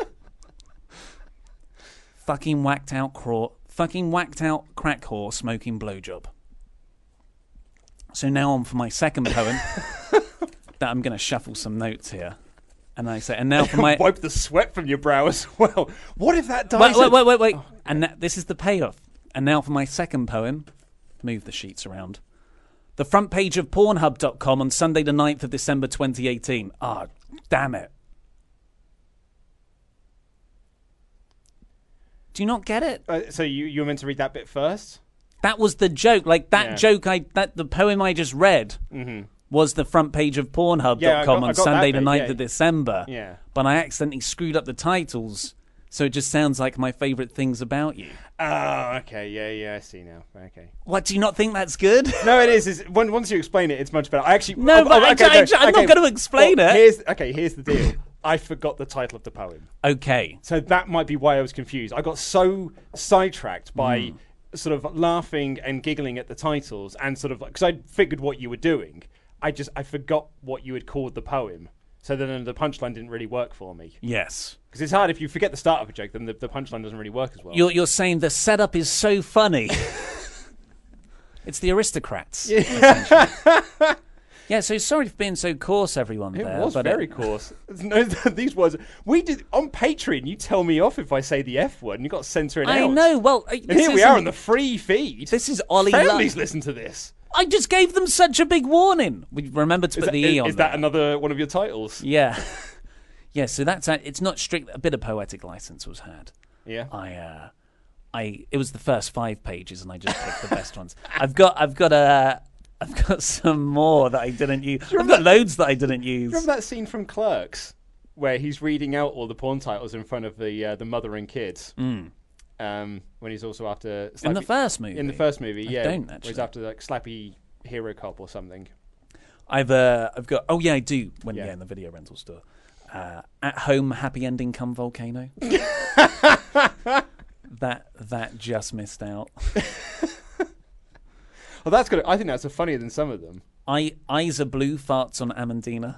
Fucking whacked out craw. Fucking whacked out crack whore smoking blowjob. So now on for my second poem. That I'm going to shuffle some notes here. And I say, and now for my... Wipe the sweat from your brow as well. What if that dies... Wait, wait, at... wait, wait, wait. Oh. And that, this is the payoff. And now for my second poem. Move the sheets around. The front page of Pornhub dot com on Sunday the ninth of December twenty eighteen. Ah, oh, damn it. Do you not get it? Uh, so you, you were meant to read that bit first? That was the joke. Like, that yeah. joke, I that the poem I just read mm-hmm. was the front page of Pornhub dot com yeah, on Sunday the ninth yeah. of December. Yeah. But I accidentally screwed up the titles, so it just sounds like My Favorite Things About You. Oh, okay. Yeah, yeah, I see now. Okay. What, do you not think that's good? No, it is. It's, when, once you explain it, it's much better. I actually... No, oh, but oh, I, okay, I, no, I'm okay. not going to explain well, it. Here's, okay, here's the deal. I forgot the title of the poem. Okay. So that might be why I was confused. I got so sidetracked by mm. sort of laughing and giggling at the titles and sort of... Because I figured what you were doing. I just... I forgot what you had called the poem. So then the punchline didn't really work for me. Yes. Because it's hard if you forget the start of a joke, then the, the punchline doesn't really work as well. You're, you're saying the setup is so funny. It's the Aristocrats. Yeah. Yeah, so sorry for being so coarse, everyone. It there, was but very it... coarse. No, these words... We did... On Patreon, you tell me off if I say the F word, and you got to censor it I out. I know, well... And here we are on the free feed. This is Ollie... Families Lo- listen to this. I just gave them such a big warning. We remember to is put that, the is, E on Is that there. another one of your titles? Yeah. Yeah, so that's... A, it's not strict... A bit of poetic license was had. Yeah. I... uh I... It was the first five pages, and I just picked the best ones. I've got... I've got a... I've got some more that I didn't use. I've got that, loads that I didn't use. Remember that scene from Clerks where he's reading out all the porn titles in front of the uh, the mother and kids? Mm. Um, when he's also after... Slappy, in the first movie? In the first movie, I yeah. don't, where actually. he's after like Slappy Hero Cop or something. I've uh, I've got... Oh, yeah, I do. When yeah. yeah, in the video rental store. Uh, at home, happy ending come volcano. that that just missed out. Well, that's good. I think that's funnier than some of them. I eyes are blue, farts on Amandina.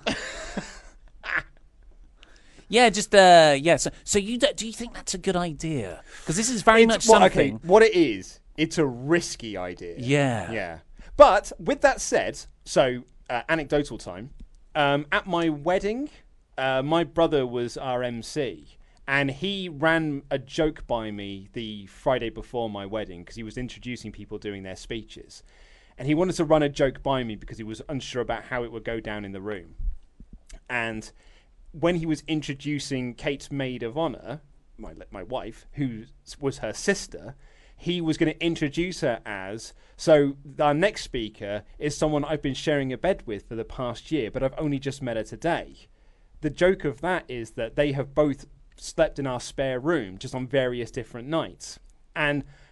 Yeah, just uh, yeah. So, so you do, do you think that's a good idea? Because this is very it's, much well, something. Okay, what it is, it's a risky idea. Yeah, yeah. But with that said, so uh, anecdotal time. Um, at my wedding, uh, my brother was our M C. And he ran a joke by me the Friday before my wedding because he was introducing people doing their speeches. And he wanted to run a joke by me because he was unsure about how it would go down in the room. And when he was introducing Kate's maid of honor, my my wife, who was her sister, he was going to introduce her as, so our next speaker is someone I've been sharing a bed with for the past year, but I've only just met her today. The joke of that is that they have both slept in our spare room just on various different nights, and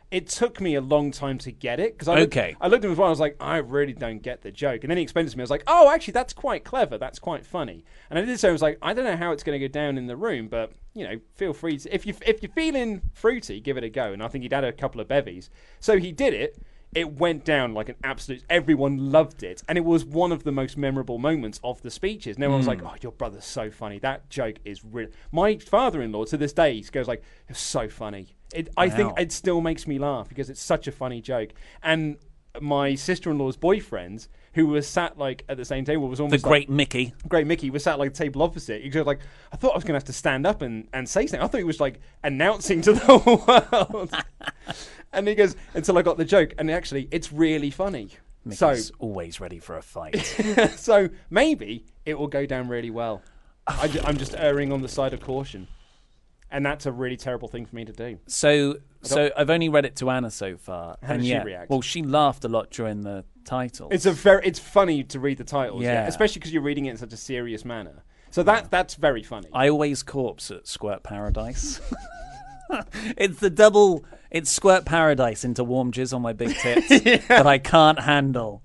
it took me a long time to get it. Because I, okay. I looked at him as well, I was like, I really don't get the joke. And then he explained it to me, I was like, oh, actually, that's quite clever. That's quite funny. And I did so, I was like, I don't know how it's going to go down in the room, but, you know, feel free to, if, you, if you're feeling fruity, give it a go. And I think he'd had a couple of bevies. So he did it. It went down like an absolute... Everyone loved it. And it was one of the most memorable moments of the speeches. And everyone was Mm. like, oh, your brother's so funny. That joke is really... My father-in-law, to this day, he goes like, it's so funny. It, I Wow. think it still makes me laugh because it's such a funny joke. And my sister-in-law's boyfriend, who was sat like at the same table, was almost The great like, Mickey. Great Mickey was sat like the table opposite. He was like, I thought I was going to have to stand up and, and say something. I thought he was like announcing to the world. And he goes, until I got the joke. And actually, it's really funny. Mickey's so, always ready for a fight. so maybe it will go down really well. I ju- I'm just erring on the side of caution. And that's a really terrible thing for me to do. So, so I've only read it to Anna so far. How and did she yeah, react? Well, she laughed a lot during the title. It's a very, it's funny to read the titles, yeah, Yeah. especially because you're reading it in such a serious manner. So that that's very funny. I always corpse at Squirt Paradise. It's the double. It's Squirt Paradise into warm jizz on my big tits Yeah. that I can't handle.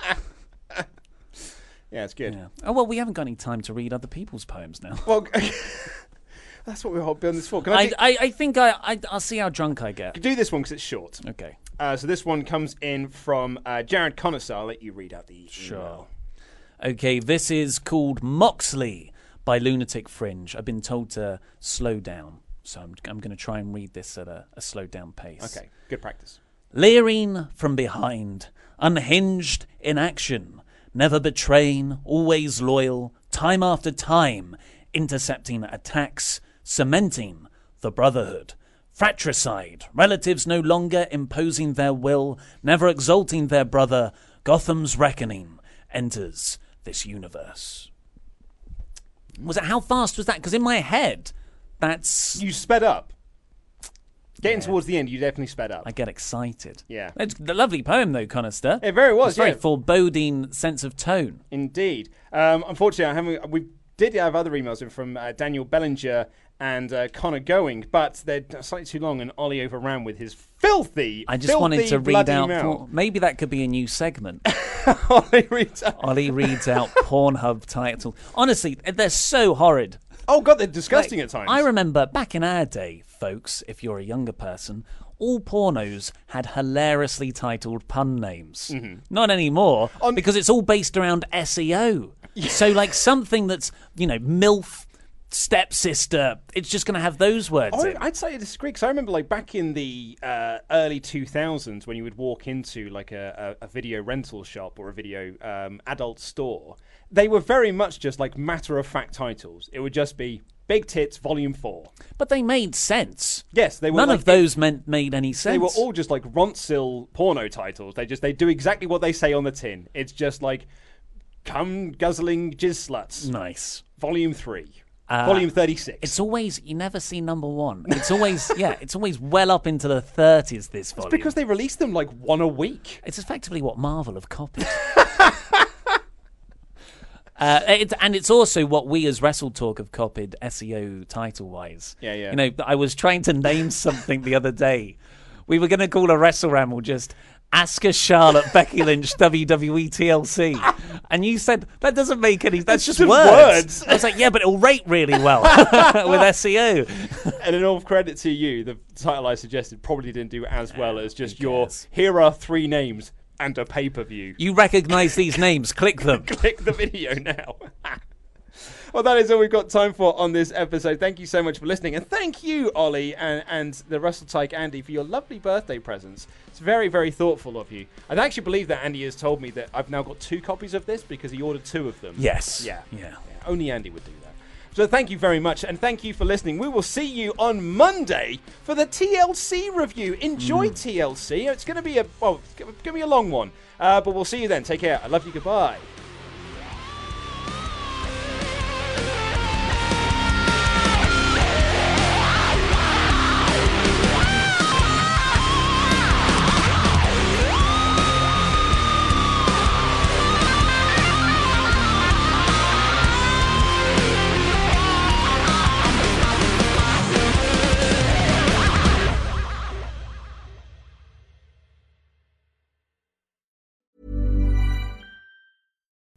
Yeah, it's good. Yeah. Oh well, we haven't got any time to read other people's poems now. Well, that's what we're all building this for. Can I, I, do, I, I think I, I, I'll see how drunk I get. do this one because it's short. Okay. Uh, so this one comes in from uh, Jared Connoisseur. I'll let you read out the Sure. email. Okay, this is called Moxley by Lunatic Fringe. I've been told to slow down, so I'm, I'm going to try and read this at a, a slowed down pace. Okay, good practice. Leering from behind, unhinged in action, never betraying, always loyal, time after time, intercepting attacks, cementing the brotherhood. Fratricide, relatives no longer imposing their will, never exalting their brother, Gotham's reckoning enters this universe. Was it, how fast was that? Because in my head, that's... You sped up. Getting Yeah. towards the end, you definitely sped up. I get excited. Yeah. It's a lovely poem, though, Connister. It very was, It's a very yeah. foreboding sense of tone. Indeed. Um, unfortunately, I haven't, we did have other emails in from uh, Daniel Bellinger and uh, Connor Going, but they're slightly too long, and Ollie overran with his filthy, I just filthy wanted to read bloody out... email. por- Maybe that could be a new segment. Ollie reads out. Ollie reads out Pornhub titles. Honestly, they're so horrid. Oh, God, they're disgusting Like, at times. I remember back in our day, folks, if you're a younger person, all pornos had hilariously titled pun names. Mm-hmm. Not anymore, because it's all based around S E O. So, like, something that's, you know, MILF, stepsister, it's just going to have those words I, in. I'd say I disagree, because I remember, like, back in the uh, early two thousands, when you would walk into, like, a, a, a video rental shop or a video um, adult store, they were very much just, like, matter-of-fact titles. It would just be Big Tits, Volume four. But they made sense. Yes, they were. None like, of those meant made any sense. They were all just, like, Ronsil porno titles. They just, they do exactly what they say on the tin. It's just, like, cum guzzling jizz sluts. Nice. Volume three. Uh, Volume thirty-six. It's always, you never see number one. It's always, yeah, it's always well up into the thirties, this volume. It's because they release them, like, one a week. It's effectively what Marvel have copied. uh, it, and it's also what we as Wrestle Talk have copied S E O title-wise. Yeah, yeah. You know, I was trying to name something the other day. We were going to call a Wrestle Ramble just Asuka, Charlotte, Becky Lynch, W W E T L C. And you said, that doesn't make any... That's It's just just words. words. I was like, yeah, but it'll rate really well with S E O. And in all credit to you, the title I suggested probably didn't do as well as just who your, cares? here are three names and a pay-per-view. You recognise these names. Click them. Click the video now. Well, that is all we've got time for on this episode. Thank you so much for listening. And thank you, Ollie, and, and the Russell Tyke Andy, for your lovely birthday presents. It's very, very thoughtful of you. I actually believe that Andy has told me that I've now got two copies of this because he ordered two of them. Yes. Yeah. Yeah. yeah. Only Andy would do that. So thank you very much, and thank you for listening. We will see you on Monday for the T L C review. Enjoy Mm. T L C. It's going to be a well, it's going to be a long one, uh, but we'll see you then. Take care. I love you. Goodbye.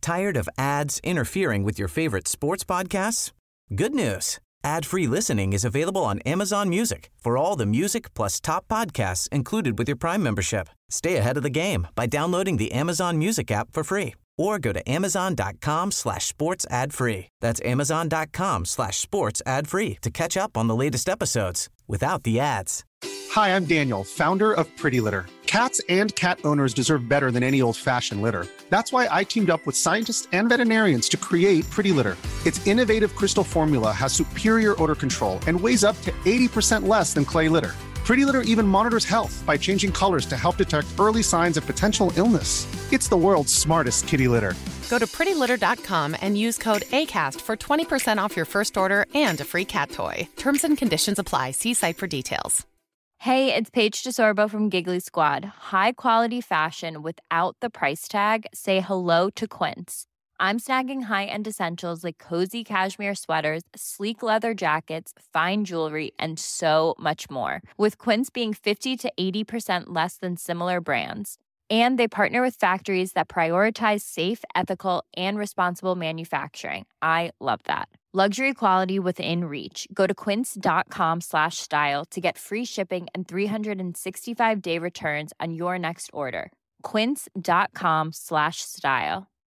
Tired of ads interfering with your favorite sports podcasts? Good news. Ad-free listening is available on Amazon Music for all the music plus top podcasts included with your Prime membership. Stay ahead of the game by downloading the Amazon Music app for free or go to amazon.com slash sports ad free. That's amazon.com slash sports ad free to catch up on the latest episodes without the ads. Hi, I'm Daniel, founder of Pretty Litter. Cats and cat owners deserve better than any old-fashioned litter. That's why I teamed up with scientists and veterinarians to create Pretty Litter. Its innovative crystal formula has superior odor control and weighs up to eighty percent less than clay litter. Pretty Litter even monitors health by changing colors to help detect early signs of potential illness. It's the world's smartest kitty litter. Go to pretty litter dot com and use code ACAST for twenty percent off your first order and a free cat toy. Terms and conditions apply. See site for details. Hey, it's Paige DeSorbo from Giggly Squad. High quality fashion without the price tag. Say hello to Quince. I'm snagging high-end essentials like cozy cashmere sweaters, sleek leather jackets, fine jewelry, and so much more. With Quince being fifty to eighty percent less than similar brands. And they partner with factories that prioritize safe, ethical, and responsible manufacturing. I love that. Luxury quality within reach. Go to quince.com slash style to get free shipping and three sixty-five day returns on your next order. Quince.com slash style.